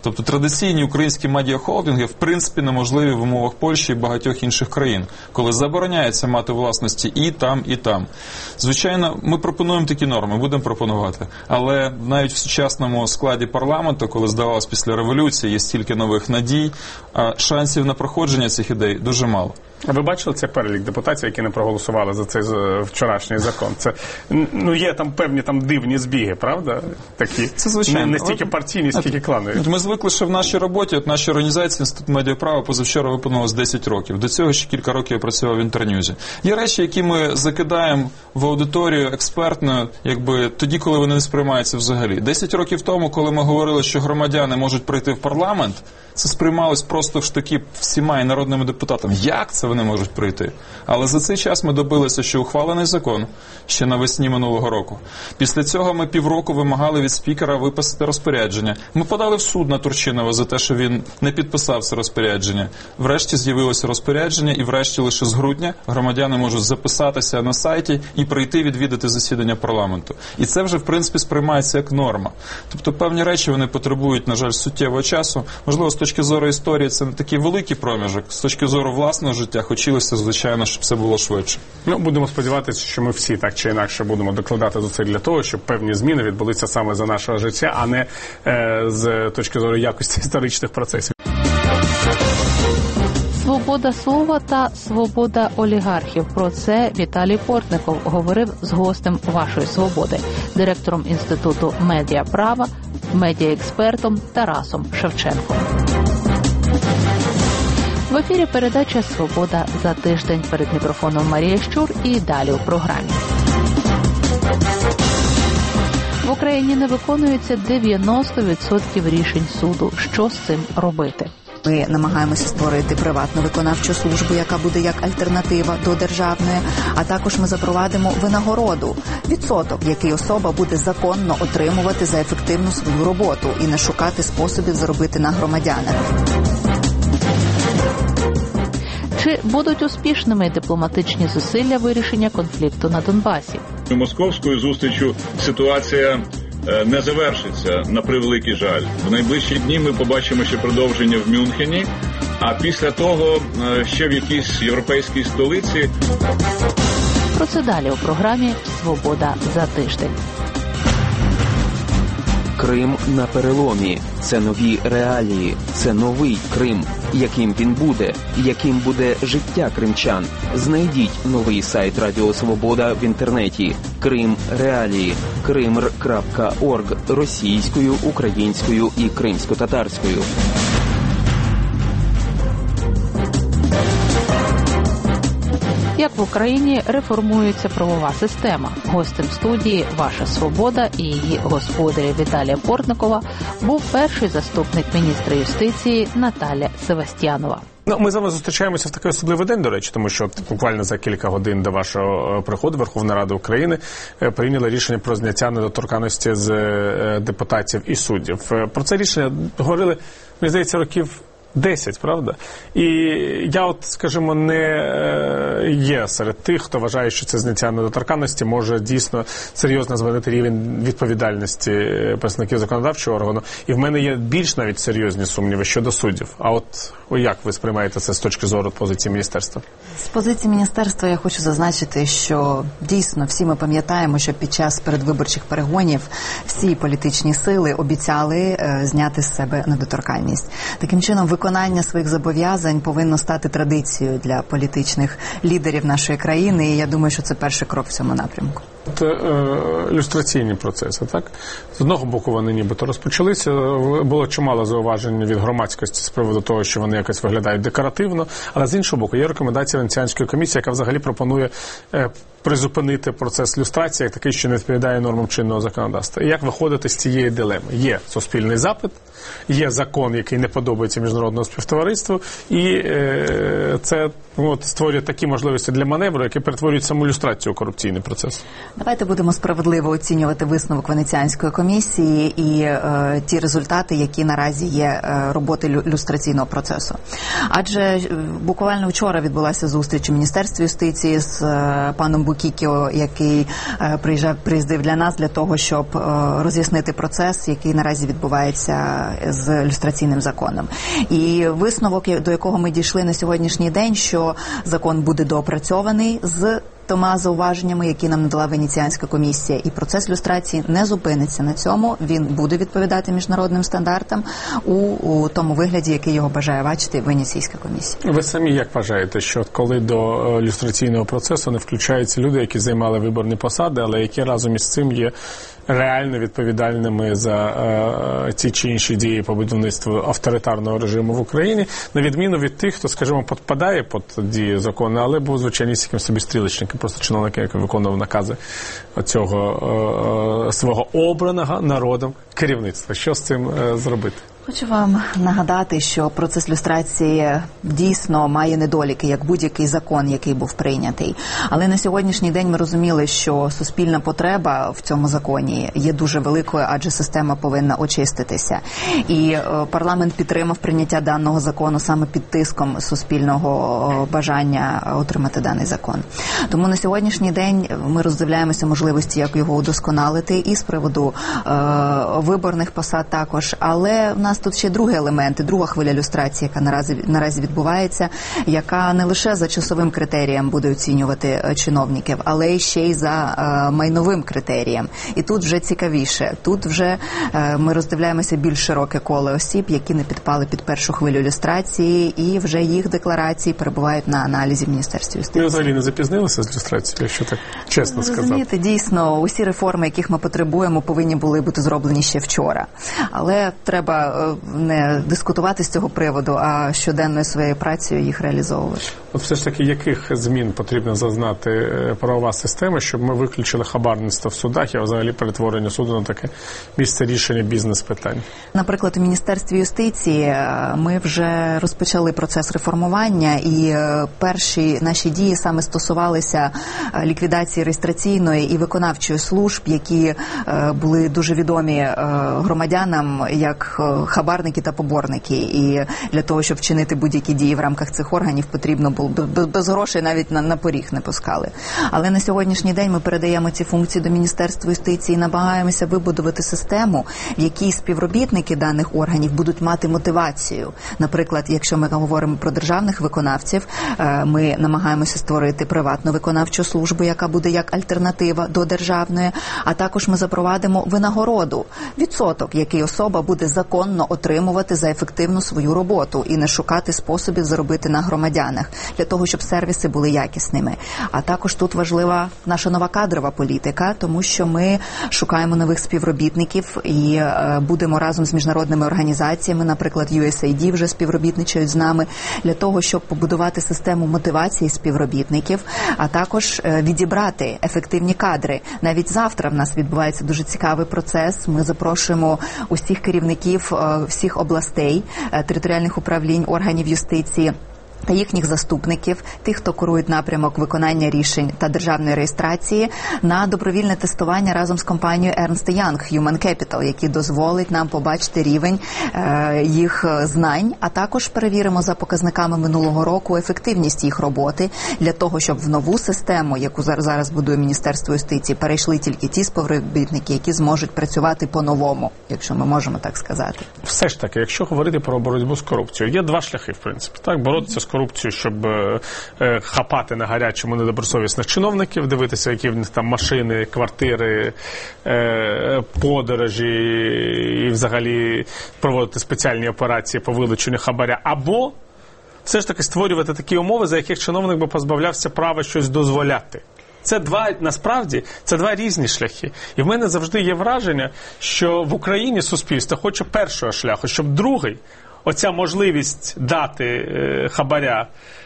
Тобто традиційні українські медіахолдинги в принципі неможливі в умовах Польщі і багатьох інших країн, коли забороняється мати власності і там, і там. Звичайно, ми пропонуємо такі норми, будемо пропонувати, але навіть в сучасному складі парламенту, коли здавалось після революції, є стільки нових надій, а шансів на проходження цих ідей дуже мало. А ви бачили цей перелік депутатів, які не проголосували за цей вчорашній закон? Це, ну, є там певні там дивні збіги, правда? Такі. Це звичайно. Не, не стільки партійні, скільки кланові. Ми звикли, що в нашій роботі, от нашій організації Інститут медіаправа позавчора виповнилось десять років. До цього ще кілька років я працював в Інтерньюзі. Є речі, які ми закидаємо в аудиторію експертно, якби тоді, коли вони не сприймаються взагалі. десять років тому, коли ми говорили, що громадяни можуть прийти в парламент, це сприймалось просто в штаки всіма і народними депутатами. Як це вони можуть прийти? Але за цей час ми добилися, що ухвалений закон ще навесні минулого року. Після цього ми півроку вимагали від спікера виписати розпорядження. Ми подали в суд на Турчинова за те, що він не підписав це розпорядження. Врешті з'явилося розпорядження, і врешті лише з грудня громадяни можуть записатися на сайті і прийти відвідати засідання парламенту. І це вже, в принципі, сприймається як норма. Тобто певні речі вони потребують, на жаль, суттєвого часу. Можливо, з точки зору історії це не такий великий проміжок. З точки зору власного життя хотілося, звичайно, щоб все було швидше. Ну, будемо сподіватися, що ми всі так чи інакше будемо докладати зусиль для того, щоб певні зміни відбулися саме за нашого життя, а не е, з точки зору якості історичних процесів. Свобода слова та свобода олігархів. Про це Віталій Портников говорив з гостем «Вашої свободи», директором Інституту медіаправа, медіаекспертом Тарасом Шевченком. В ефірі передача «Свобода за тиждень». Перед мікрофоном Марія Щур і далі у програмі. В Україні не виконується дев'яносто відсотків рішень суду. Що з цим робити? Ми намагаємося створити приватну виконавчу службу, яка буде як альтернатива до державної, а також ми запровадимо винагороду, відсоток, який особа буде законно отримувати за ефективну свою роботу і не шукати способів заробити на громадянах. Чи будуть успішними дипломатичні зусилля вирішення конфлікту на Донбасі? Московською зустрічю ситуація не завершиться, на превеликий жаль. В найближчі дні ми побачимо ще продовження в Мюнхені, а після того ще в якійсь європейській столиці. Про це далі у програмі «Свобода за тиждень». Крим на переломі. Це нові реалії. Це новий Крим. Яким він буде? Яким буде життя кримчан? Знайдіть новий сайт Радіо Свобода в інтернеті. Крим реалії. кримр крапка орг російською, українською і кримсько-татарською. Як в Україні реформується правова система? Гостем студії «Ваша свобода» і її господаря Віталія Портникова був перший заступник міністра юстиції Наталя Севастьянова. Ну, ми з вами зустрічаємося в такий особливий день, до речі, тому що буквально за кілька годин до вашого приходу Верховна Рада України прийняла рішення про зняття недоторканності з депутатів і суддів. Про це рішення говорили, мені здається, років десять, правда? І я от, скажімо, не є серед тих, хто вважає, що це зняття недоторканності може дійсно серйозно звалити рівень відповідальності представників законодавчого органу. І в мене є більш навіть серйозні сумніви щодо суддів. А от як ви сприймаєте це з точки зору позиції міністерства? З позиції міністерства я хочу зазначити, що дійсно всі ми пам'ятаємо, що під час передвиборчих перегонів всі політичні сили обіцяли е, зняти з себе недоторканність. Таким чином, виконання своїх зобов'язань повинно стати традицією для політичних лідерів нашої країни, і я думаю, що це перший крок в цьому напрямку. Це е, люстраційні процеси, так? З одного боку вони нібито розпочалися, було чимало зауважень від громадськості з приводу того, що вони якось виглядають декоративно, але з іншого боку є рекомендація Венеціанської комісії, яка взагалі пропонує е, призупинити процес люстрації як такий, що не відповідає нормам чинного законодавства. І як виходити з цієї дилеми? Є суспільний запит, є закон, який не подобається міжнародному співтовариству, і е, це от, створює такі можливості для маневру, які перетворюють саму люстрацію у корупційний процес. Давайте будемо справедливо оцінювати висновок Венеціанської комісії і е, ті результати, які наразі є е, роботи лю- люстраційного процесу. Адже е, буквально вчора відбулася зустріч у Міністерстві юстиції з е, паном Букікіо, який е, приїжджав, приїздив для нас для того, щоб е, роз'яснити процес, який наразі відбувається з люстраційним законом. І висновок, до якого ми дійшли на сьогоднішній день, що закон буде доопрацьований з тома зауваженнями, які нам надала Венеціанська комісія, і процес люстрації не зупиниться на цьому, він буде відповідати міжнародним стандартам у, у тому вигляді, який його бажає бачити Венеційська комісія. Ви самі як вважаєте, що коли до люстраційного процесу не включаються люди, які займали виборні посади, але які разом із цим є реально відповідальними за е, ці чи інші дії по будівництву авторитарного режиму в Україні, на відміну від тих, хто, скажімо, підпадає під дії закону, але був звичайнісіньким собі стрілечником, просто чиновник, який виконував накази цього е, свого обраного народом керівництва. Що з цим е, зробити? Хочу вам нагадати, що процес люстрації дійсно має недоліки, як будь-який закон, який був прийнятий. Але на сьогоднішній день ми розуміли, що суспільна потреба в цьому законі є дуже великою, адже система повинна очиститися. І е, парламент підтримав прийняття даного закону саме під тиском суспільного бажання отримати даний закон. Тому на сьогоднішній день ми роздивляємося можливості, як його удосконалити, і з приводу е, виборних посад також. Але в нас тут ще другий елемент, і друга хвиля люстрації, яка наразі, наразі відбувається, яка не лише за часовим критерієм буде оцінювати чиновників, але й ще й за е, майновим критерієм. І тут вже цікавіше. Тут вже е, ми роздивляємося більш широке коло осіб, які не підпали під першу хвилю люстрації, і вже їх декларації перебувають на аналізі в Міністерстві юстиції. Ми взагалі не запізнилися з люстрацією, якщо так чесно сказати? Розумієте, дійсно, усі реформи, яких ми потребуємо, повинні були бути зроблені ще вчора. Але треба не дискутувати з цього приводу, а щоденною своєю працею їх реалізовувати. От все ж таки, яких змін потрібно зазнати правова система, щоб ми виключили хабарництво в судах і взагалі перетворення суду на таке місце рішення бізнес-питань? Наприклад, у Міністерстві юстиції ми вже розпочали процес реформування, і перші наші дії саме стосувалися ліквідації реєстраційної і виконавчої служб, які були дуже відомі громадянам як хабарники та поборники. І для того, щоб вчинити будь-які дії в рамках цих органів, потрібно було без, без грошей навіть на, на поріг не пускали. Але на сьогоднішній день ми передаємо ці функції до Міністерства юстиції і намагаємося вибудувати систему, в якій співробітники даних органів будуть мати мотивацію. Наприклад, якщо ми говоримо про державних виконавців, ми намагаємося створити приватну виконавчу службу, яка буде як альтернатива до державної, а також ми запровадимо винагороду, відсоток, який особа буде законно отримувати за ефективну свою роботу і не шукати способів заробити на громадянах, для того, щоб сервіси були якісними. А також тут важлива наша нова кадрова політика, тому що ми шукаємо нових співробітників і е, будемо разом з міжнародними організаціями, наприклад, ю ес ей ді вже співробітничають з нами, для того, щоб побудувати систему мотивації співробітників, а також е, відібрати ефективні кадри. Навіть завтра в нас відбувається дуже цікавий процес. Ми запрошуємо усіх керівників е, всіх областей, е, територіальних управлінь, органів юстиції, та їхніх заступників, тих, хто курують напрямок виконання рішень та державної реєстрації, на добровільне тестування разом з компанією Ernst енд Young Human Capital, який дозволить нам побачити рівень е, їх знань, а також перевіримо за показниками минулого року ефективність їх роботи, для того, щоб в нову систему, яку зараз, зараз будує Міністерство юстиції, перейшли тільки ті співробітники, які зможуть працювати по-новому, якщо ми можемо так сказати. Все ж таки, якщо говорити про боротьбу з корупцією, є два шляхи, в принципі. Так, боротися з корупцію, щоб е, е, хапати на гарячому недобросовісних чиновників, дивитися, які в них там машини, квартири, е, подорожі і взагалі проводити спеціальні операції по вилученню хабаря. Або все ж таки створювати такі умови, за яких чиновник би позбавлявся права щось дозволяти. Це два, насправді, це два різні шляхи. І в мене завжди є враження, що в Україні суспільство хоче першого шляху, щоб другий, оця можливість дати е, хабаря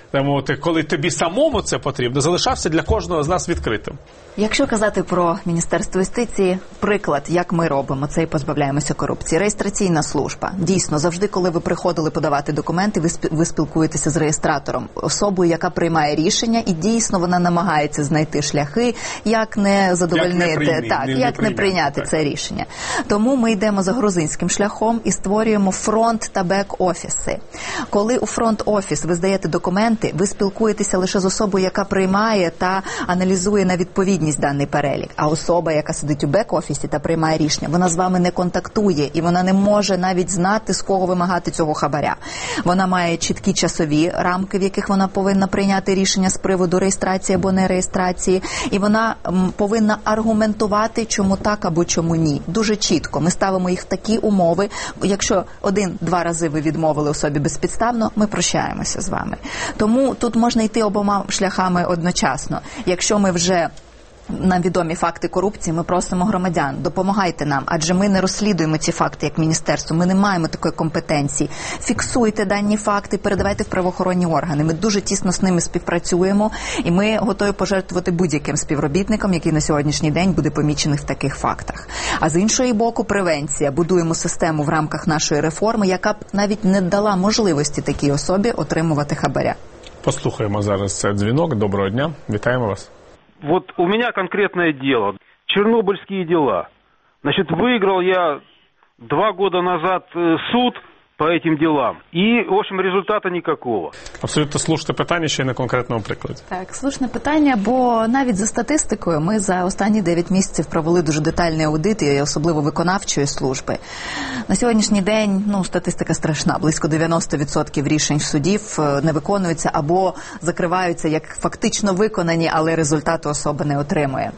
так мовити, коли тобі самому це потрібно, залишався для кожного з нас відкритим. Якщо казати про Міністерство юстиції, приклад, як ми робимо це і позбавляємося корупції. Реєстраційна служба. Дійсно, завжди, коли ви приходили подавати документи, ви, спі- ви спілкуєтеся з реєстратором, особою, яка приймає рішення, і дійсно вона намагається знайти шляхи, як не задовольнити, як не прийми, так, не, як не не прийняти так. це рішення. Тому ми йдемо за грузинським шляхом і створюємо фронт та бек-офіси. Коли у фронт-офіс ви здаєте документи, ви спілкуєтеся лише з особою, яка приймає та аналізує на відповідність даний перелік. А особа, яка сидить у бек-офісі та приймає рішення, вона з вами не контактує і вона не може навіть знати, з кого вимагати цього хабаря. Вона має чіткі часові рамки, в яких вона повинна прийняти рішення з приводу реєстрації або не реєстрації, і вона м, повинна аргументувати, чому так або чому ні. Дуже чітко. Ми ставимо їх в такі умови. Якщо один-два рази ви відмовили особі безпідставно, ми прощаємося з вами. Тому тут можна йти обома шляхами одночасно. Якщо ми вже нам відомі факти корупції, ми просимо громадян, допомагайте нам, адже ми не розслідуємо ці факти як міністерство, ми не маємо такої компетенції. Фіксуйте дані факти, передавайте в правоохоронні органи. Ми дуже тісно з ними співпрацюємо, і ми готові пожертвувати будь-яким співробітником, який на сьогоднішній день буде помічений в таких фактах. А з іншої боку, превенція. Будуємо систему в рамках нашої реформи, яка б навіть не дала можливості такій особі отримувати хабаря. Послухаємо зараз цей дзвінок. Доброго дня. Вітаємо вас. Вот у меня конкретное дело. Чернобыльские дела. Значит, выиграл я два года назад суд по этим делам. І, в общем, результату ніякого. Абсолютно слушне питання, ще й на конкретному прикладі. Так, слушне питання, бо навіть за статистикою ми за останні дев'ять місяців провели дуже детальний аудит, і особливо виконавчої служби. На сьогоднішній день, ну, статистика страшна. Близько дев'яносто відсотків рішень судів не виконуються або закриваються як фактично виконані, але результату особа не отримує.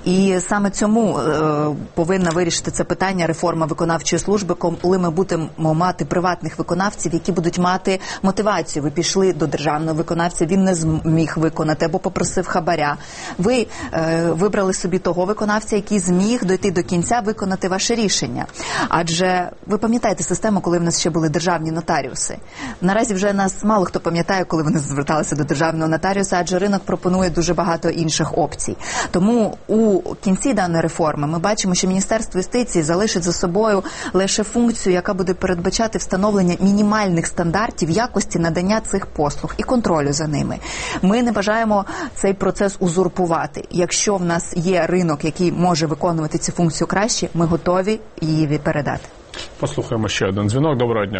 І саме цьому е, повинна вирішити це питання реформа виконавчої служби, коли ми будемо мати приватні приватних виконавців, які будуть мати мотивацію. Ви пішли до державного виконавця, він не зміг виконати або попросив хабаря. Ви е, вибрали собі того виконавця, який зміг дойти до кінця, виконати ваше рішення. Адже ви пам'ятаєте систему, коли в нас ще були державні нотаріуси. Наразі вже нас мало хто пам'ятає, коли вони зверталися до державного нотаріуса, адже ринок пропонує дуже багато інших опцій. Тому у кінці даної реформи ми бачимо, що Міністерство юстиції залишить за собою лише функцію, яка буде передбачати встановлення мінімальних стандартів якості надання цих послуг і контролю за ними. Ми не бажаємо цей процес узурпувати. Якщо в нас є ринок, який може виконувати цю функцію краще, ми готові її передати. Послухаємо ще один дзвінок. Доброго дня.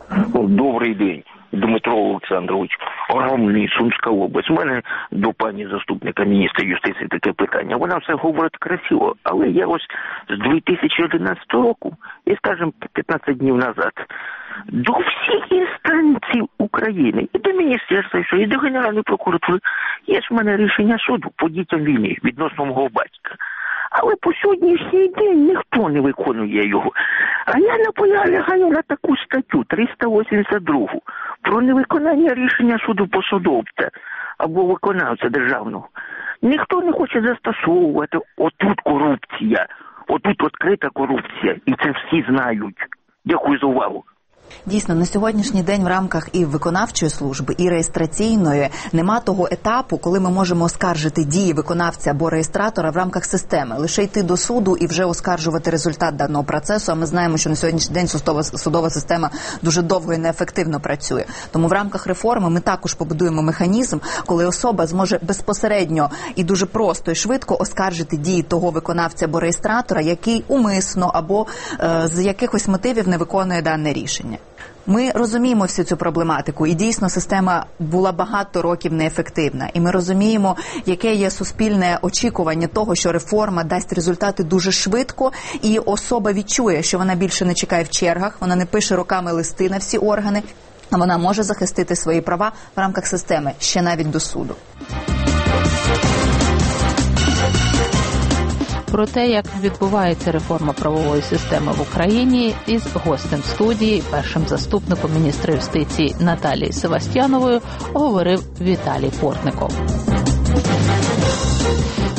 Добрий день, Дмитро Олександрович. Оромний, Сумська область. У мене до пані заступника міністра юстиції таке питання. Вона все говорить красиво, але я ось з дві тисячі одинадцятого року, і, скажімо, п'ятнадцять днів назад, до всіх інстанцій України, і до міністерства, і до Генеральної прокуратури, є ж в мене рішення суду по дітям війни відносно мого батька. Але по сьогоднішній день ніхто не виконує його. А я наполягаю на таку статтю триста вісімдесят два про невиконання рішення суду посадовця або виконавця державного. Ніхто не хоче застосовувати. Отут корупція, отут відкрита корупція, і це всі знають. Дякую за увагу. Дійсно, на сьогоднішній день в рамках і виконавчої служби, і реєстраційної нема того етапу, коли ми можемо оскаржити дії виконавця або реєстратора в рамках системи. Лише йти до суду і вже оскаржувати результат даного процесу, а ми знаємо, що на сьогоднішній день судова, судова система дуже довго і неефективно працює. Тому в рамках реформи ми також побудуємо механізм, коли особа зможе безпосередньо і дуже просто і швидко оскаржити дії того виконавця або реєстратора, який умисно або е, з якихось мотивів не виконує дане рішення. Ми розуміємо всю цю проблематику, і дійсно система була багато років неефективна. І ми розуміємо, яке є суспільне очікування того, що реформа дасть результати дуже швидко, і особа відчує, що вона більше не чекає в чергах, вона не пише роками листи на всі органи, а вона може захистити свої права в рамках системи, ще навіть до суду. Про те, як відбувається реформа правової системи в Україні, із гостем студії, першим заступником міністра юстиції Наталією Севастьяновою, говорив Віталій Портников.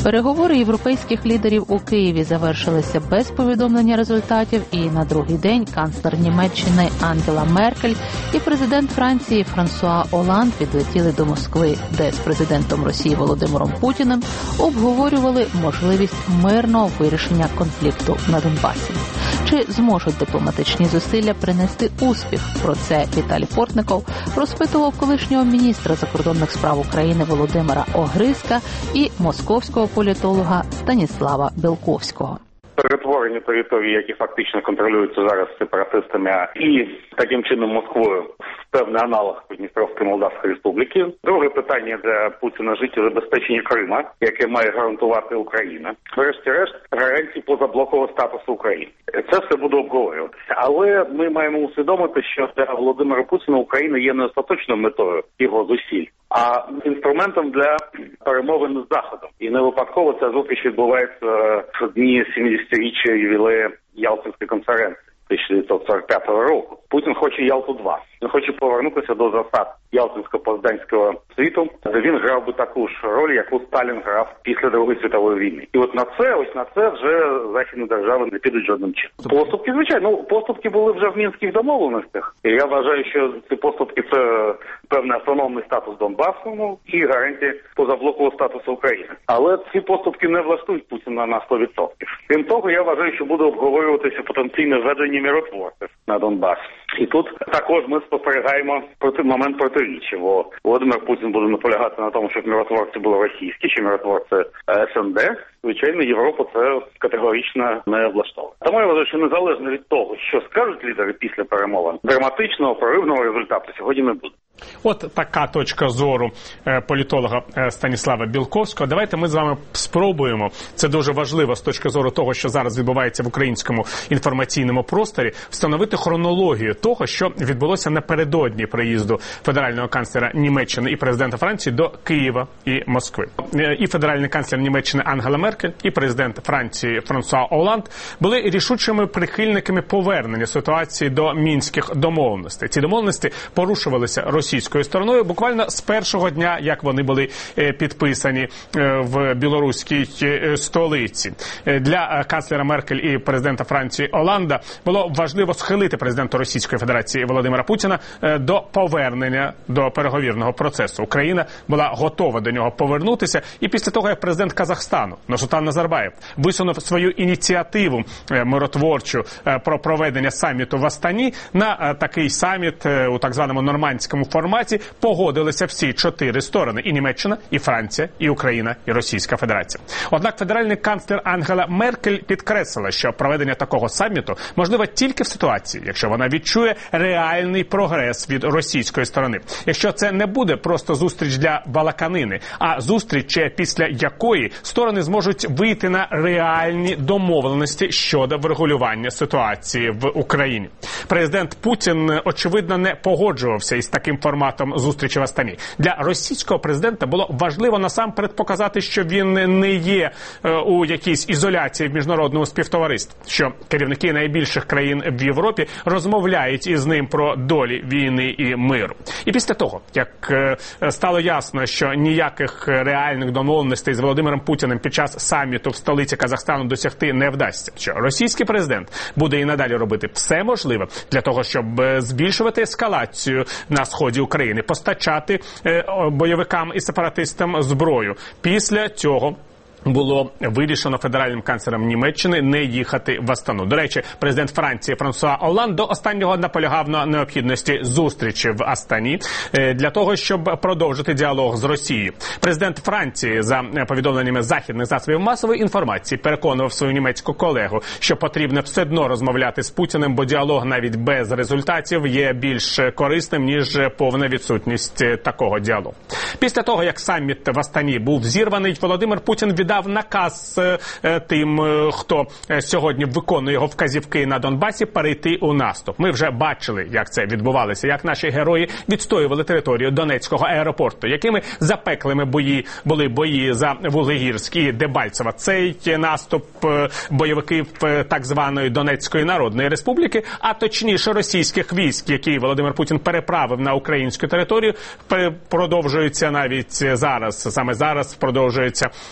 Переговори європейських лідерів у Києві завершилися без повідомлення результатів, і на другий день канцлер Німеччини Ангела Меркель і президент Франції Франсуа Оланд відлетіли до Москви, де з президентом Росії Володимиром Путіним обговорювали можливість мирного вирішення конфлікту на Донбасі. Чи зможуть дипломатичні зусилля принести успіх? Про це Віталій Портников розпитував колишнього міністра закордонних справ України Володимира Огризка і московського політолога Станіслава Білковського. Перетворення територій, які фактично контролюються зараз сепаратистами, і таким чином Москвою в певний аналог Придністровської Молдавської Республіки. Друге питання для Путіна – життєзабезпечення Крима, яке має гарантувати Україна. Врешті-решт, гарантії позаблокового статусу України. Це все буде обговорюватися. Але ми маємо усвідомити, що для Володимира Путіна Україна є не остаточною метою його зусиль, а інструментом для перемовин з Заходом. І не випадково ця зустріч відбувається в дні сімдесятиріччя ювілею Ялтинської конференції тисяча дев'ятсот сорок п'ятого року. Путін хоче Ялту два. Він хоче повернутися до засад Ялтинсько-Позданського світу, де він грав би таку ж роль, яку Сталін грав після Другої світової війни. І от на це, ось на це вже західні держави не підуть жодним чином. Поступки, звичайно, ну, поступки були вже в Мінських домовленостях. І я вважаю, що ці поступки – це певний автономний статус Донбасу, ну, і гарантія позаблокового статусу України. Але ці поступки не влаштують Путіна на сто відсотків. Крім того, я вважаю, що буде обговорюватися потенційне введення миротворців на Донбас. І тут також ми спостерігаємо проти момент протиріччя, бо Володимир Путін буде наполягати на тому, щоб миротворці були російські чи миротворці ес ен де. Звичайно, Європу це категорично не влаштовує. Тому я вважаю, що незалежно від того, що скажуть лідери після перемовин, драматичного, проривного результату сьогодні не буде. От така точка зору політолога Станіслава Білковського. Давайте ми з вами спробуємо, це дуже важливо з точки зору того, що зараз відбувається в українському інформаційному просторі, встановити хронологію того, що відбулося напередодні приїзду федерального канцлера Німеччини і президента Франції до Києва і Москви. І федеральний канцлер Німеччини Ангела Меркель, і президент Франції Франсуа Оланд були рішучими прихильниками повернення ситуації до мінських домовленостей. Ці домовленості порушувалися російською стороною буквально з першого дня, як вони були підписані в білоруській столиці. Для канцлера Меркель і президента Франції Оланда було важливо схилити президента Російської Федерації Володимира Путіна до повернення до переговірного процесу. Україна була готова до нього повернутися, і після того, як президент Казахстану Нурсултан Назарбаєв висунув свою ініціативу миротворчу про проведення саміту в Астані, на такий саміт у так званому нормандському форматі погодилися всі чотири сторони – і Німеччина, і Франція, і Україна, і Російська Федерація. Однак федеральний канцлер Ангела Меркель підкреслила, що проведення такого саміту можливо тільки в ситуації, якщо вона відчує реальний прогрес від російської сторони. Якщо це не буде просто зустріч для балаканини, а зустріч, після якої сторони зможуть вийти на реальні домовленості щодо врегулювання ситуації в Україні. Президент Путін, очевидно, не погоджувався із таким форматом зустрічі в Астані. Для російського президента було важливо насамперед показати, що він не є е, у якійсь ізоляції в міжнародному співтоваристві, що керівники найбільших країн в Європі розмовляють із ним про долі війни і миру. І після того, як е, стало ясно, що ніяких реальних домовленостей з Володимиром Путіним під час саміту в столиці Казахстану досягти не вдасться, що російський президент буде і надалі робити все можливе для того, щоб збільшувати ескалацію на сході України, постачати е, бойовикам і сепаратистам зброю. Після цього було вирішено федеральним канцлером Німеччини не їхати в Астану. До речі, президент Франції Франсуа Оланд до останнього наполягав на необхідності зустрічі в Астані для того, щоб продовжити діалог з Росією. Президент Франції, за повідомленнями західних засобів масової інформації, переконував свою німецьку колегу, що потрібно все одно розмовляти з Путіним, бо діалог навіть без результатів є більш корисним, ніж повна відсутність такого діалогу. Після того, як саміт в Астані був зірваний, Володимир Путін віддав наказ е, тим, е, хто е, сьогодні виконує його вказівки на Донбасі, перейти у наступ. Ми вже бачили, як це відбувалося, як наші герої відстоювали територію Донецького аеропорту, якими запеклими бої були бої за Вуглегірськ і Дебальцево. Цей наступ е, бойовиків е, так званої Донецької Народної Республіки, а точніше російських військ, які Володимир Путін переправив на українську територію, продовжуються навіть зараз, саме зараз продовжуються е,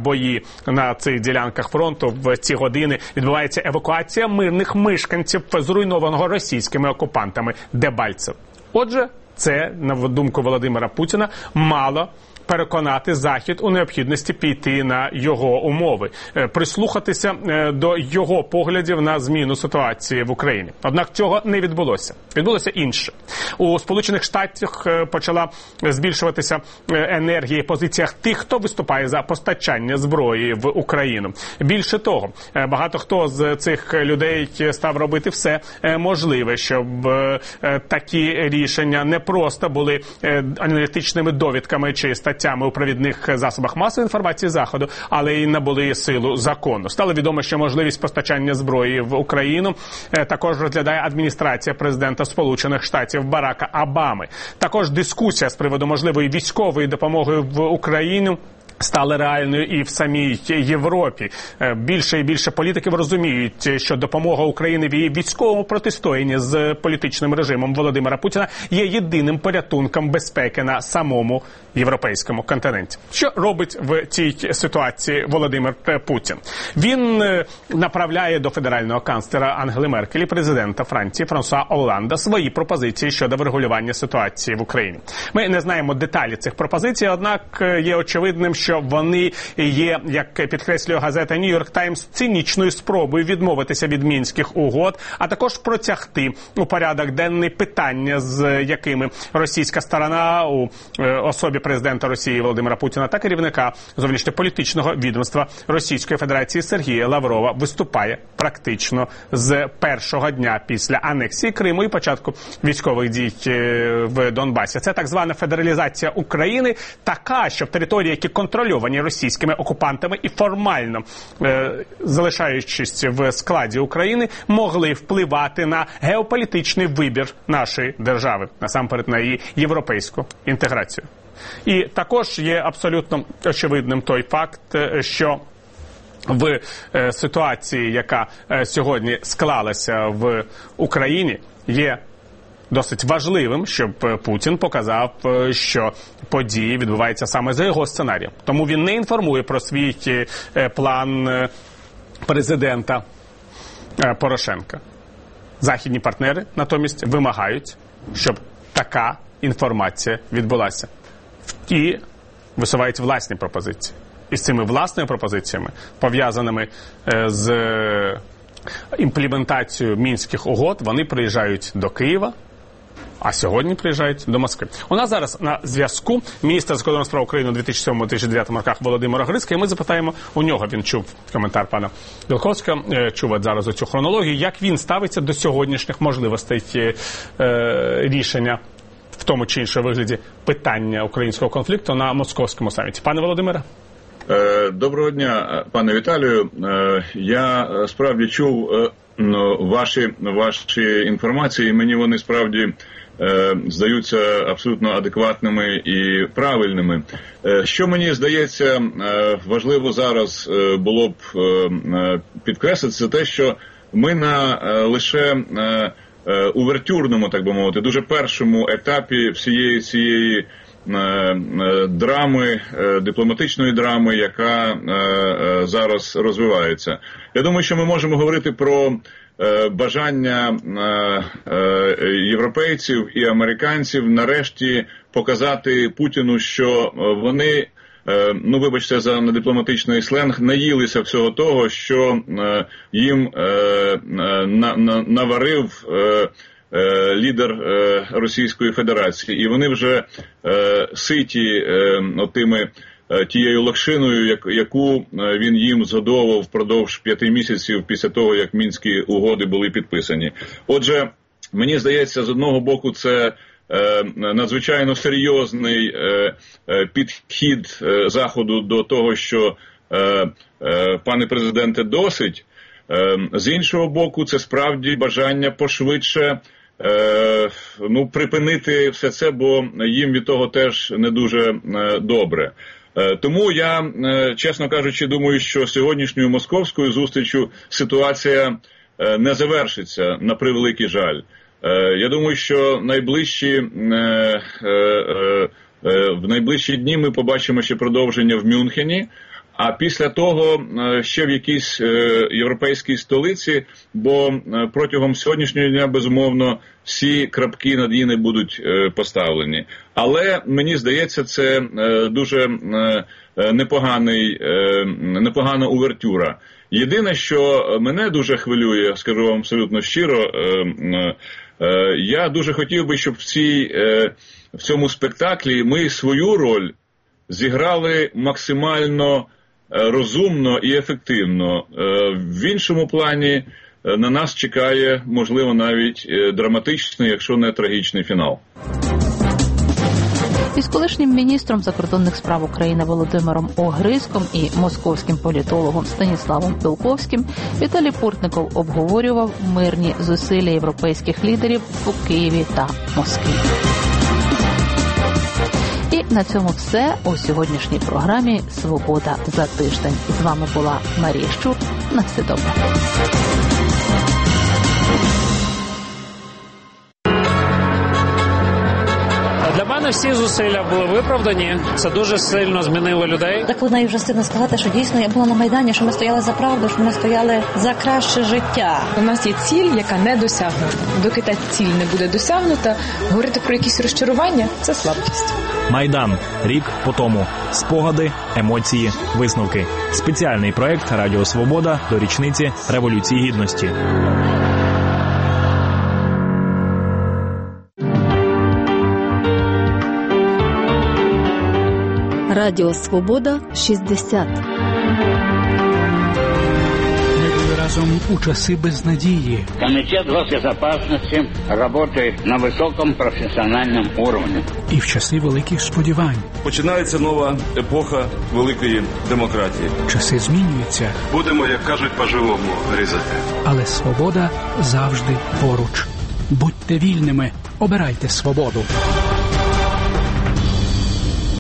бої на цих ділянках фронту в ці години. Відбувається евакуація мирних мешканців зруйнованого російськими окупантами Дебальцев. Отже, це, на думку Володимира Путіна, мало переконати Захід у необхідності піти на його умови, прислухатися до його поглядів на зміну ситуації в Україні. Однак цього не відбулося. Відбулося інше. У Сполучених Штатах почала збільшуватися енергія і позиціях тих, хто виступає за постачання зброї в Україну. Більше того, багато хто з цих людей став робити все можливе, щоб такі рішення не просто були аналітичними довідками чи статтями у провідних засобах масової інформації Заходу, але й набули силу закону. Стало відомо, що можливість постачання зброї в Україну також розглядає адміністрація президента Сполучених Штатів Барака Обами. Також дискусія з приводу можливої військової допомоги в Україну стали реальною і в самій Європі. Більше і більше політиків розуміють, що допомога Україні в її військовому протистоянні з політичним режимом Володимира Путіна є єдиним порятунком безпеки на самому європейському континенті. Що робить в цій ситуації Володимир Путін? Він направляє до федерального канцлера Ангели Меркель і президента Франції Франсуа Олланда свої пропозиції щодо врегулювання ситуації в Україні. Ми не знаємо деталі цих пропозицій, однак є очевидним, що що вони є, як підкреслює газета New York Times, цинічною спробою відмовитися від мінських угод, а також протягти у порядок денний питання, з якими російська сторона у особі президента Росії Володимира Путіна та керівника зовнішньополітичного відомства Російської Федерації Сергія Лаврова виступає практично з першого дня після анексії Криму і початку військових дій в Донбасі. Це так звана федералізація України, така, що в території, які контролюють контрольовані російськими окупантами і формально, е, залишаючись в складі України, могли впливати на геополітичний вибір нашої держави, насамперед на її європейську інтеграцію. І також є абсолютно очевидним той факт, що в е, ситуації, яка е, сьогодні склалася в Україні, є досить важливим, щоб Путін показав, що події відбуваються саме за його сценарієм. Тому він не інформує про свій план президента Порошенка. Західні партнери натомість вимагають, щоб така інформація відбулася. І висувають власні пропозиції. І з цими власними пропозиціями, пов'язаними з імплементацією мінських угод, вони приїжджають до Києва, а сьогодні приїжджають до Москви. У нас зараз на зв'язку міністр закордонних справ України у дві тисячі сьомому - дві тисячі дев'ятому роках Володимира Грицька, і ми запитаємо у нього, він чув коментар пана Білковського, чув от зараз цю хронологію, як він ставиться до сьогоднішніх можливостей е, рішення в тому чи іншому вигляді питання українського конфлікту на московському саміті. Пане Володимире? Доброго дня, пане Віталію. Я справді чув ваші, ваші інформації, і мені вони справді здаються абсолютно адекватними і правильними. Що мені здається важливо зараз було б підкреслити, це те, що ми на лише увертюрному, так би мовити, дуже першому етапі всієї цієї драми, дипломатичної драми, яка зараз розвивається. Я думаю, що ми можемо говорити про бажання європейців і американців нарешті показати Путіну, що вони, ну вибачте за дипломатичний сленг, наїлися всього того, що їм наварив лідер Російської Федерації. І вони вже ситі отими тією локшиною, яку він їм згодовував впродовж п'яти місяців після того, як Мінські угоди були підписані. Отже, мені здається, з одного боку, це надзвичайно серйозний підхід Заходу до того, що, пане президенте, досить. З іншого боку, це справді бажання пошвидше е, ну, припинити все це, бо їм від того теж не дуже е, добре. Е, тому я, е, чесно кажучи, думаю, що сьогоднішньою московською зустрічю ситуація е, не завершиться, на превеликий жаль. Е, я думаю, що найближчі, е, е, е, в найближчі дні ми побачимо ще продовження в Мюнхені, а після того ще в якійсь європейській столиці, бо протягом сьогоднішнього дня, безумовно, всі крапки над «і» не будуть поставлені. Але, мені здається, це дуже непоганий, непогана увертюра. Єдине, що мене дуже хвилює, скажу вам абсолютно щиро, я дуже хотів би, щоб в, цій, в цьому спектаклі ми свою роль зіграли максимально розумно і ефективно. В іншому плані на нас чекає, можливо, навіть драматичний, якщо не трагічний фінал. Із колишнім міністром закордонних справ України Володимиром Огризком і московським політологом Станіславом Пилковським Віталій Портников обговорював мирні зусилля європейських лідерів у Києві та Москві. І на цьому все у сьогоднішній програмі «Свобода за тиждень». З вами була Марія Щур. На все добре. Для мене всі зусилля були виправдані. Це дуже сильно змінило людей. Так вона і вже стидно сказати, що дійсно я була на Майдані, що ми стояли за правду, що ми стояли за краще життя. У нас є ціль, яка не досягнута. Доки та ціль не буде досягнута, говорити про якісь розчарування – це слабкість. Майдан. Рік по тому. Спогади, емоції, висновки. Спеціальний проект «Радіо Свобода» до річниці Революції Гідності. Радіо Свобода шістдесят. Ми були разом у часи безнадії. Комитет госбезопасности работает на высоком профессиональном уровне. І в часи великих сподівань. Починається нова епоха великої демократії. Часи змінюються. Будемо, як кажуть, по-живому різати. Але свобода завжди поруч. Будьте вільними, обирайте свободу.